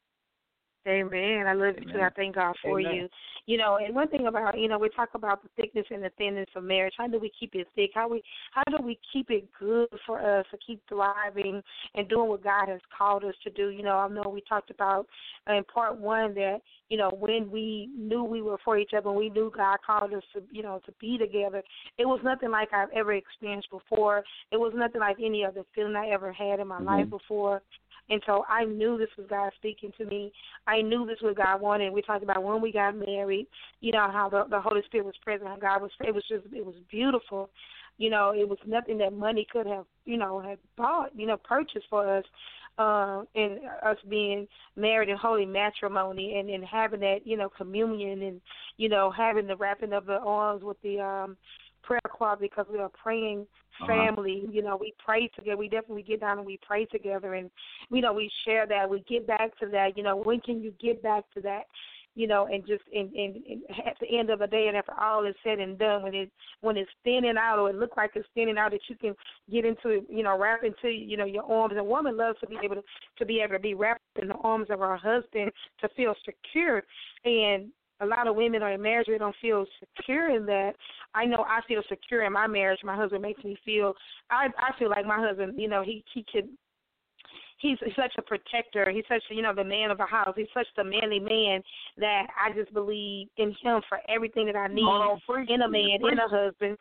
Amen. I love it too. I thank God for Amen. you. You know, and one thing about, you know, we talk about the thickness and the thinness of marriage. How do we keep it thick? How we how do we keep it good for us to keep thriving and doing what God has called us to do? You know, I know we talked about in part one that, you know, when we knew we were for each other and we knew God called us to, you know, to be together, it was nothing like I've ever experienced before. It was nothing like any other feeling I ever had in my mm-hmm. life before. And so I knew this was God speaking to me. I knew this was God wanted. We talked about when we got married, you know, how the, the Holy Spirit was present, how God was, it was just, it was beautiful. You know, it was nothing that money could have, you know, have bought, you know, purchased for us, uh, and us being married in holy matrimony and, and having that, you know, communion and, you know, having the wrapping of the arms with the, um, prayer cloth, because we are praying family. Uh-huh. You know, we pray together. We definitely get down and we pray together, and, you know, we share that. We get back to that. You know, when can you get back to that? You know, and just in, in, in at the end of the day, and after all is said and done, when it when it's thinning out, or it looks like it's thinning out, that you can get into, you know, wrap into, you know, your arms. A woman loves to be able to to be able to be wrapped in the arms of her husband, to feel secure. And a lot of women are in marriage, they don't feel secure in that. I know I feel secure in my marriage. My husband makes me feel, I I feel like my husband, you know, he, he could, he's such a protector. He's such, you know, the man of the house. He's such the manly man that I just believe in him for everything that I need oh, in a man, in a husband.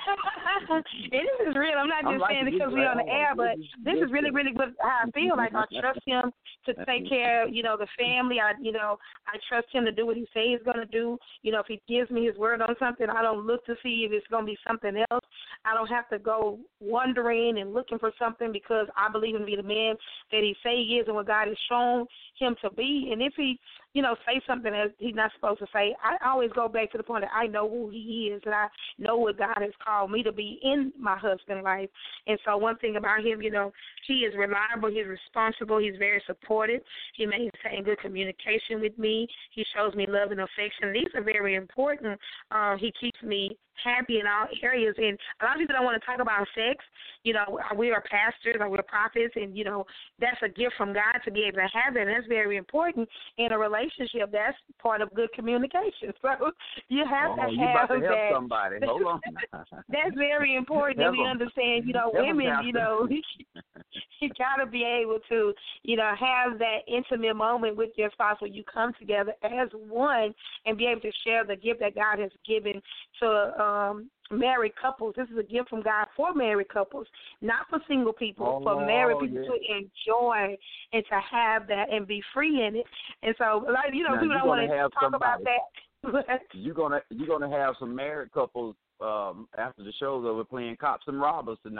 And this is real. I'm not just like saying it because we're on the air, but this is really, really good how I feel. Like I trust him to take care of, you know, the family. I, you know, I trust him to do what he says he's going to do. You know, if he gives me his word on something, I don't look to see if it's going to be something else. I don't have to go wondering and looking for something, because I believe him to be the man that he say he is and what God has shown him to be. And if he, you know, say something that he's not supposed to say, I always go back to the point that I know who he is, and I know what God has called me to be in my husband's life. And so one thing about him, you know, he is reliable, he's responsible, he's very supportive, he maintains good communication with me, he shows me love and affection. These are very important. Uh, he keeps me happy in all areas. And a lot of people don't want to talk about sex. You know, we are pastors or we're prophets, and, you know, that's a gift from God to be able to have it, and that's very important in a relationship. That's part of good communication. So you have oh, to you have about to that. Help somebody. Hold on. That's very important that we understand, you know, women, you know, you got to be able to, you know, have that intimate moment with your spouse where you come together as one and be able to share the gift that God has given to um, married couples. This is a gift from God for married couples, not for single people, oh, for married people yeah. to enjoy and to have that and be free in it. And so, like, you know, now, people don't want to talk somebody. about that. you're gonna you're gonna have some married couples um, after the show's over playing cops and robbers tonight.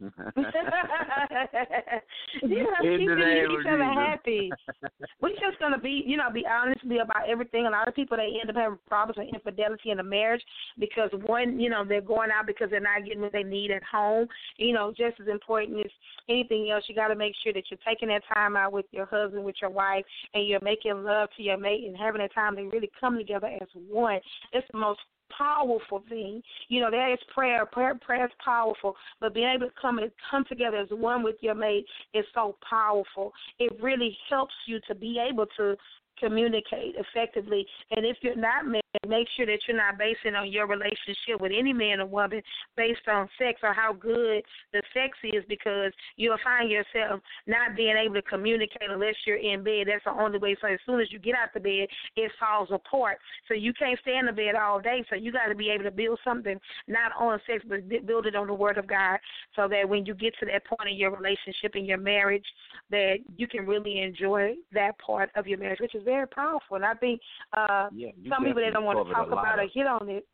you know, In keep the name each of other Jesus. happy. We're just gonna be, you know, be honest, be about everything. A lot of people, they end up having problems with infidelity in a marriage because one, you know, they're going out because they're not getting what they need at home. You know, just as important as anything else, you got to make sure that you're taking that time out with your husband, with your wife, and you're making love to your mate and having that time to really come together as one. It's the most powerful thing. You know, there is prayer. Prayer prayer is powerful, but being able to come and come together as one with your mate is so powerful. It really helps you to be able to communicate effectively. And if you're not married, make sure that you're not basing on your relationship with any man or woman based on sex or how good the sex is, because you'll find yourself not being able to communicate unless you're in bed. That's the only way. So as soon as you get out the bed, it falls apart. So you can't stay in the bed all day. So you got to be able to build something not on sex, but build it on the Word of God, so that when you get to that point in your relationship, in your marriage, that you can really enjoy that part of your marriage, which is very powerful. And I think uh, Yeah, you some people, they don't want to covered talk a lot about or of- hit on it.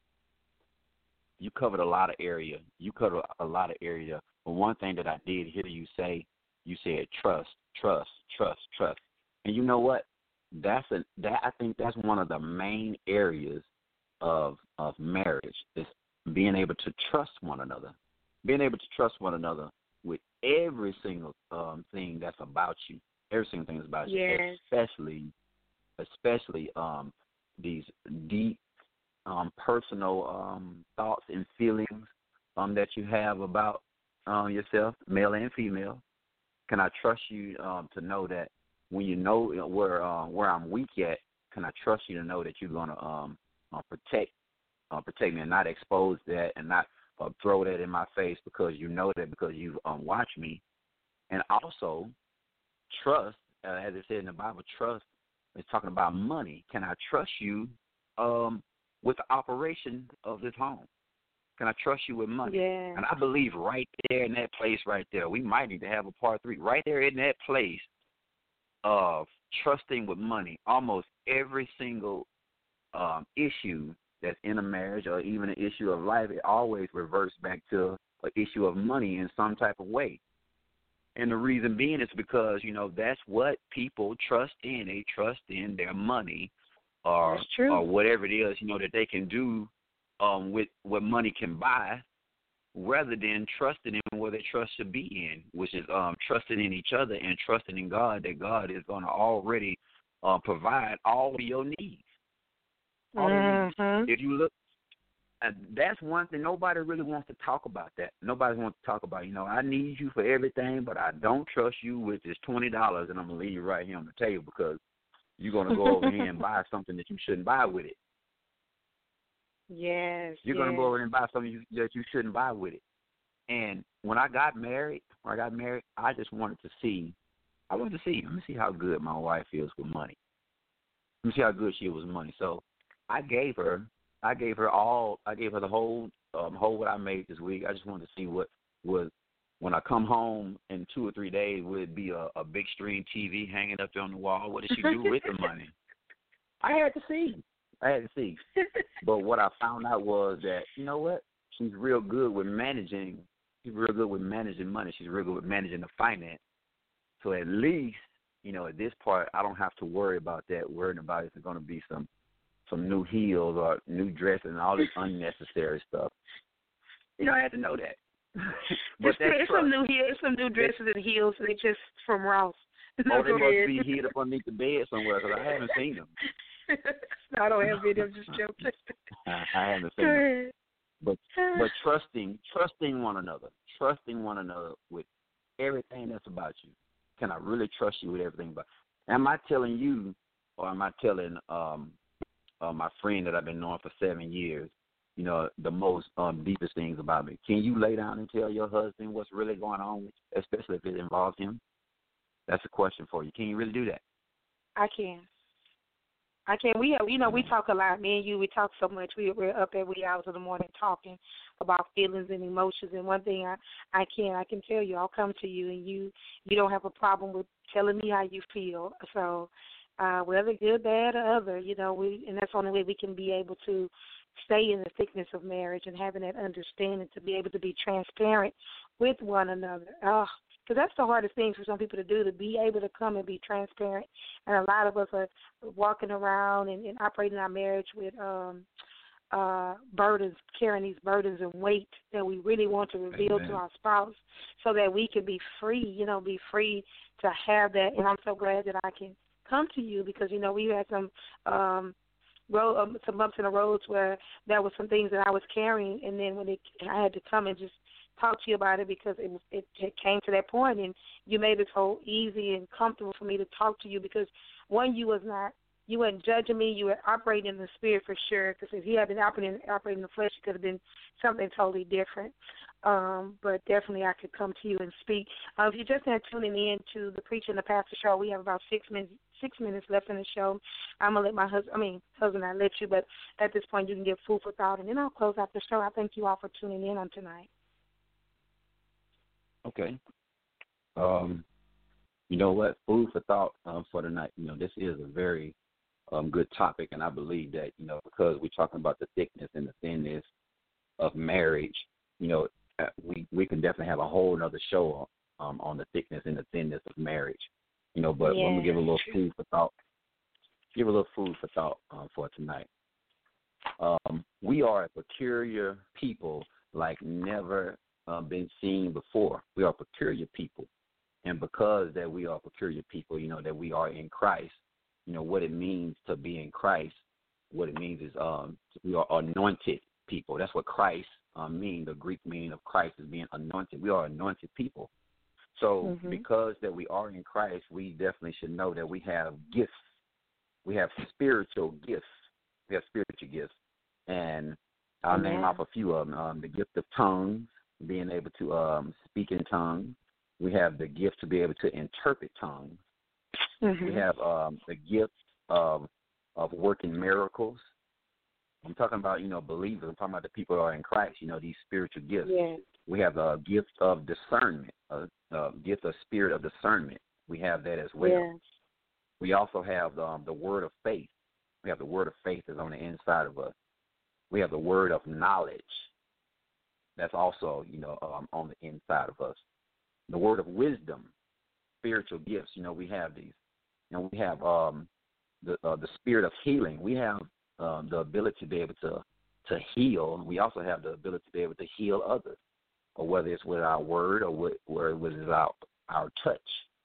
You covered a lot of area. You covered a lot of area. But one thing that I did hear you say, you said trust, trust, trust, trust. And you know what? That's a that I think that's one of the main areas of of marriage, is being able to trust one another. Being able to trust one another with every single um, thing that's about you. Every single thing that's about Yes. you. Especially especially um, these deep um, personal um, thoughts and feelings um, that you have about um, yourself, male and female. Can I trust you um, to know that when you know where uh, where I'm weak at, can I trust you to know that you're gonna um, uh, protect uh, protect me and not expose that and not uh, throw that in my face because you know that, because you've um, watched me. And also trust, uh, as it said in the Bible, trust is talking about money. Can I trust you um, with the operation of this home? Can I trust you with money? Yeah. And I believe right there in that place right there, we might need to have a part three. Right there in that place of trusting with money, almost every single um, issue that's in a marriage or even an issue of life, it always reverts back to an issue of money in some type of way. And the reason being is because, you know, that's what people trust in. They trust in their money or, That's true. or whatever it is, you know, that they can do um, with what money can buy, rather than trusting in where their trust should be in, which is um, trusting in each other and trusting in God, that God is going to already uh, provide all of your needs. All of your needs. Mm-hmm. If you look, and that's one thing, nobody really wants to talk about that. Nobody wants to talk about, you know, I need you for everything, but I don't trust you with this twenty dollars, and I'm going to leave you right here on the table because you're going to go over here and buy something that you shouldn't buy with it. Yes. You're yes. going to go over and buy something you, that you shouldn't buy with it. And when I got married, when I got married, I just wanted to see, I wanted to see, let me see how good my wife is with money. Let me see how good she is with money. So I gave her, I gave her all, I gave her the whole, um, whole what I made this week. I just wanted to see what was, when I come home in two or three days, would it be a, a big screen T V hanging up there on the wall? What does she do with the money? I had to see. I had to see. But what I found out was that, you know what? She's real good with managing. She's real good with managing money. She's real good with managing the finance. So at least, you know, at this part, I don't have to worry about that, worrying about if there's going to be some some new heels or new dresses and all this unnecessary stuff. You know, I had to know that. But It's, that's it's trust. some new heels, some new dresses and heels. They just from Ross. Oh, they must be hid up underneath the bed somewhere because I haven't seen them. No, I don't have video. I'm just joking. I, I haven't seen them. But but trusting trusting one another, trusting one another with everything that's about you. Can I really trust you with everything about? Am I telling you, or am I telling um uh, my friend that I've been knowing for seven years, you know, the most um deepest things about me? Can you lay down and tell your husband what's really going on with you, especially if it involves him? That's a question for you. Can you really do that? I can. I can. We have, you know, we talk a lot. Me and you, we talk so much. We, we're up every hours of the morning talking about feelings and emotions. And one thing I, I can, I can tell you, I'll come to you, and you, you don't have a problem with telling me how you feel. So, uh, whether good, bad, or other, you know, we, and that's the only way we can be able to stay in the thickness of marriage and having that understanding to be able to be transparent with one another. Oh, because that's the hardest thing for some people to do, to be able to come and be transparent. And a lot of us are walking around and, and operating our marriage with um, uh, burdens, carrying these burdens and weight that we really want to reveal Amen. To our spouse so that we can be free, you know, be free to have that. And I'm so glad that I can come to you because, you know, we had some um, road, um, some bumps in the roads where there were some things that I was carrying, and then when it, I had to come and just talk to you about it because it, it it came to that point, and you made it so easy and comfortable for me to talk to you because, one, you was not, you weren't judging me, you were operating in the spirit for sure, because if you had been operating, operating in the flesh, it could have been something totally different. Um, but definitely I could come to you and speak. Uh, if you're just now tuning in to the Preacher and the Pastor show, we have about six minutes six minutes left in the show. I'm going to let my husband, I mean, husband, I let you, but at this point you can give food for thought, and then I'll close out the show. I thank you all for tuning in on tonight. Okay. Um, you know what? Food for thought um, for tonight. You know, this is a very um, good topic, and I believe that, you know, because we're talking about the thickness and the thinness of marriage, you know, we, we can definitely have a whole other show um, on the thickness and the thinness of marriage. You know, but yeah. I'm going to give a little food for thought. Give a little food for thought um, for tonight. Um, we are a peculiar people like never uh, been seen before. We are peculiar people. And because that we are peculiar people, you know, that we are in Christ, you know, what it means to be in Christ, what it means is um, we are anointed people. That's what Christ um, means. The Greek meaning of Christ is being anointed. We are anointed people. So mm-hmm. because that we are in Christ, we definitely should know that we have gifts. We have spiritual gifts. We have spiritual gifts. And I'll yeah. name off a few of them. Um, the gift of tongues, being able to um, speak in tongues. We have the gift to be able to interpret tongues. Mm-hmm. We have um, the gift of of working miracles. I'm talking about, you know, believers. I'm talking about the people who are in Christ, you know, these spiritual gifts. Yeah. We have a gift of discernment, a, a gift of spirit of discernment. We have that as well. Yeah. We also have um, the word of faith. We have the word of faith that's on the inside of us. We have the word of knowledge that's also, you know, um, on the inside of us. The word of wisdom, spiritual gifts, you know, we have these. And we have um, the uh, the spirit of healing. We have um, the ability to be able to, to heal. And we also have the ability to be able to heal others, or whether it's with our word or with, where it was our, our touch.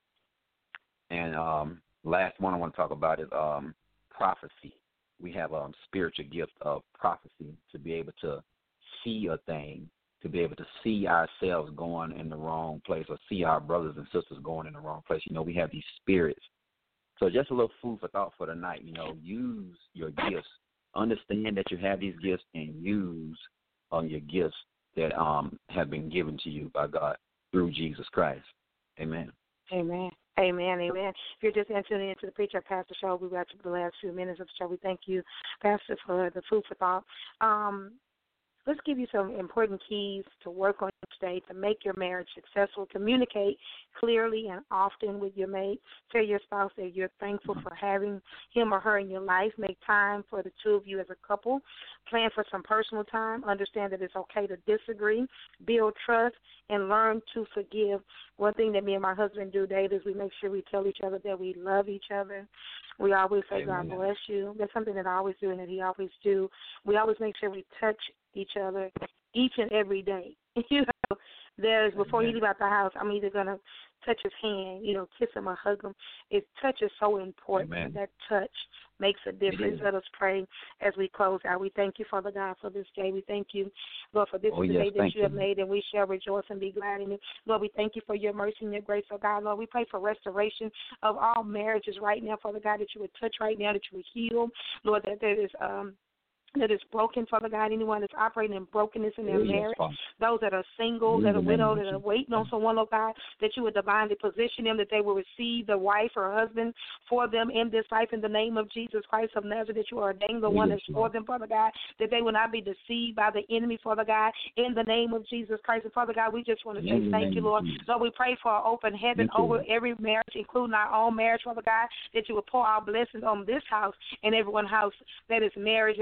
And um, last one I want to talk about is um, prophecy. We have a um, spiritual gift of prophecy to be able to see a thing, to be able to see ourselves going in the wrong place or see our brothers and sisters going in the wrong place. You know, we have these spirits. So just a little food for thought for tonight. You know, use your gifts. Understand that you have these gifts and use um, your gifts that um, have been given to you by God through Jesus Christ. Amen. Amen. Amen, amen. If you're just entering into the Preacher Pastor show, we got to the last few minutes of the show. We thank you, Pastor, for the food for thought. Um, let's give you some important keys to work on each day to make your marriage successful. Communicate clearly and often with your mate. Tell your spouse that you're thankful for having him or her in your life. Make time for the two of you as a couple. Plan for some personal time. Understand that it's okay to disagree. Build trust and learn to forgive. One thing that me and my husband do, Dave, is we make sure we tell each other that we love each other. We always say, Amen. God bless you. That's something that I always do and that he always do. We always make sure we touch each other each and every day. You know, there's before Amen. You leave out the house, I'm either going to touch his hand, you know, kiss him or hug him. It touch is so important. Amen. That touch makes a difference. Let us pray as we close out. We thank you, Father God, for this day. We thank you, Lord, for this oh, is the yes, day that you you. have made, and we shall rejoice and be glad in it. Lord, we thank you for your mercy and your grace, oh God. Lord, we pray for restoration of all marriages right now, Father God, that you would touch right now, that you would heal. Lord, that there is um that is broken, Father God, anyone that's operating in brokenness in their yes, marriage, Father. Those that are single, that are widowed, that are waiting on someone, oh God, that you would divinely position them, that they will receive the wife or husband for them in this life in the name of Jesus Christ of Nazareth, that you are ordained the one yes, that's for them, Father God, that they will not be deceived by the enemy, Father God, in the name of Jesus Christ. And Father God, we just want to say thank you, Lord. Lord, we pray for an open heaven over every marriage, including our own marriage, Father God, that you would pour our blessings on this house and everyone's house that is married, that are listening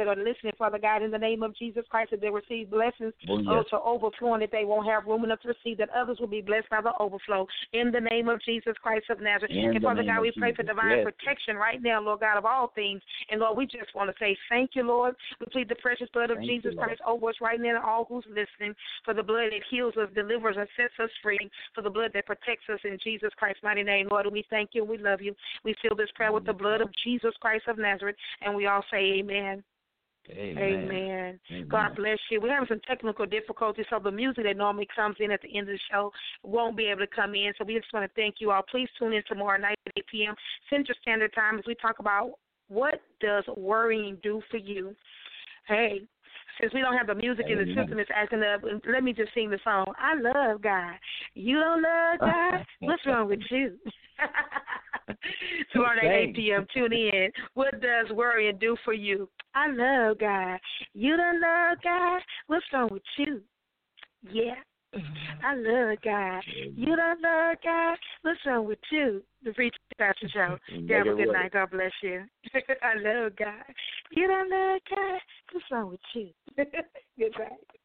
blessing it, Father God, in the name of Jesus Christ, that they receive blessings Oh, yes. oh, to overflowing, that they won't have room enough to receive, that others will be blessed by the overflow. In the name of Jesus Christ of Nazareth. In and the Father name God, of we pray for Jesus. divine Yes. protection right now, Lord God, of all things. And Lord, we just want to say thank you, Lord. We plead the precious blood of Thank Jesus you, Lord. Christ over us right now and all who's listening, for the blood that heals us, delivers us, sets us free, for the blood that protects us in Jesus Christ's mighty name. Lord, we thank you and we love you. We seal this prayer with the blood of Jesus Christ of Nazareth, and we all say amen. Amen. Amen. Amen. God bless you. We're having some technical difficulties, so the music that normally comes in at the end of the show won't be able to come in. So we just want to thank you all. Please tune in tomorrow night at eight p.m. Central Standard Time as we talk about what does worrying do for you. Hey, since we don't have the music and the Amen. system is acting up, let me just sing the song. I love God. You don't love God? What's wrong with you? Tomorrow night at eight p.m. Tune in. What does worrying do for you? I love God. You don't love God? What's wrong with you? Yeah. I love God. You don't love God? What's wrong with you? The Preacher Pastor Show. You have a good night. God bless you. I love God. You don't love God? What's wrong with you? Good night.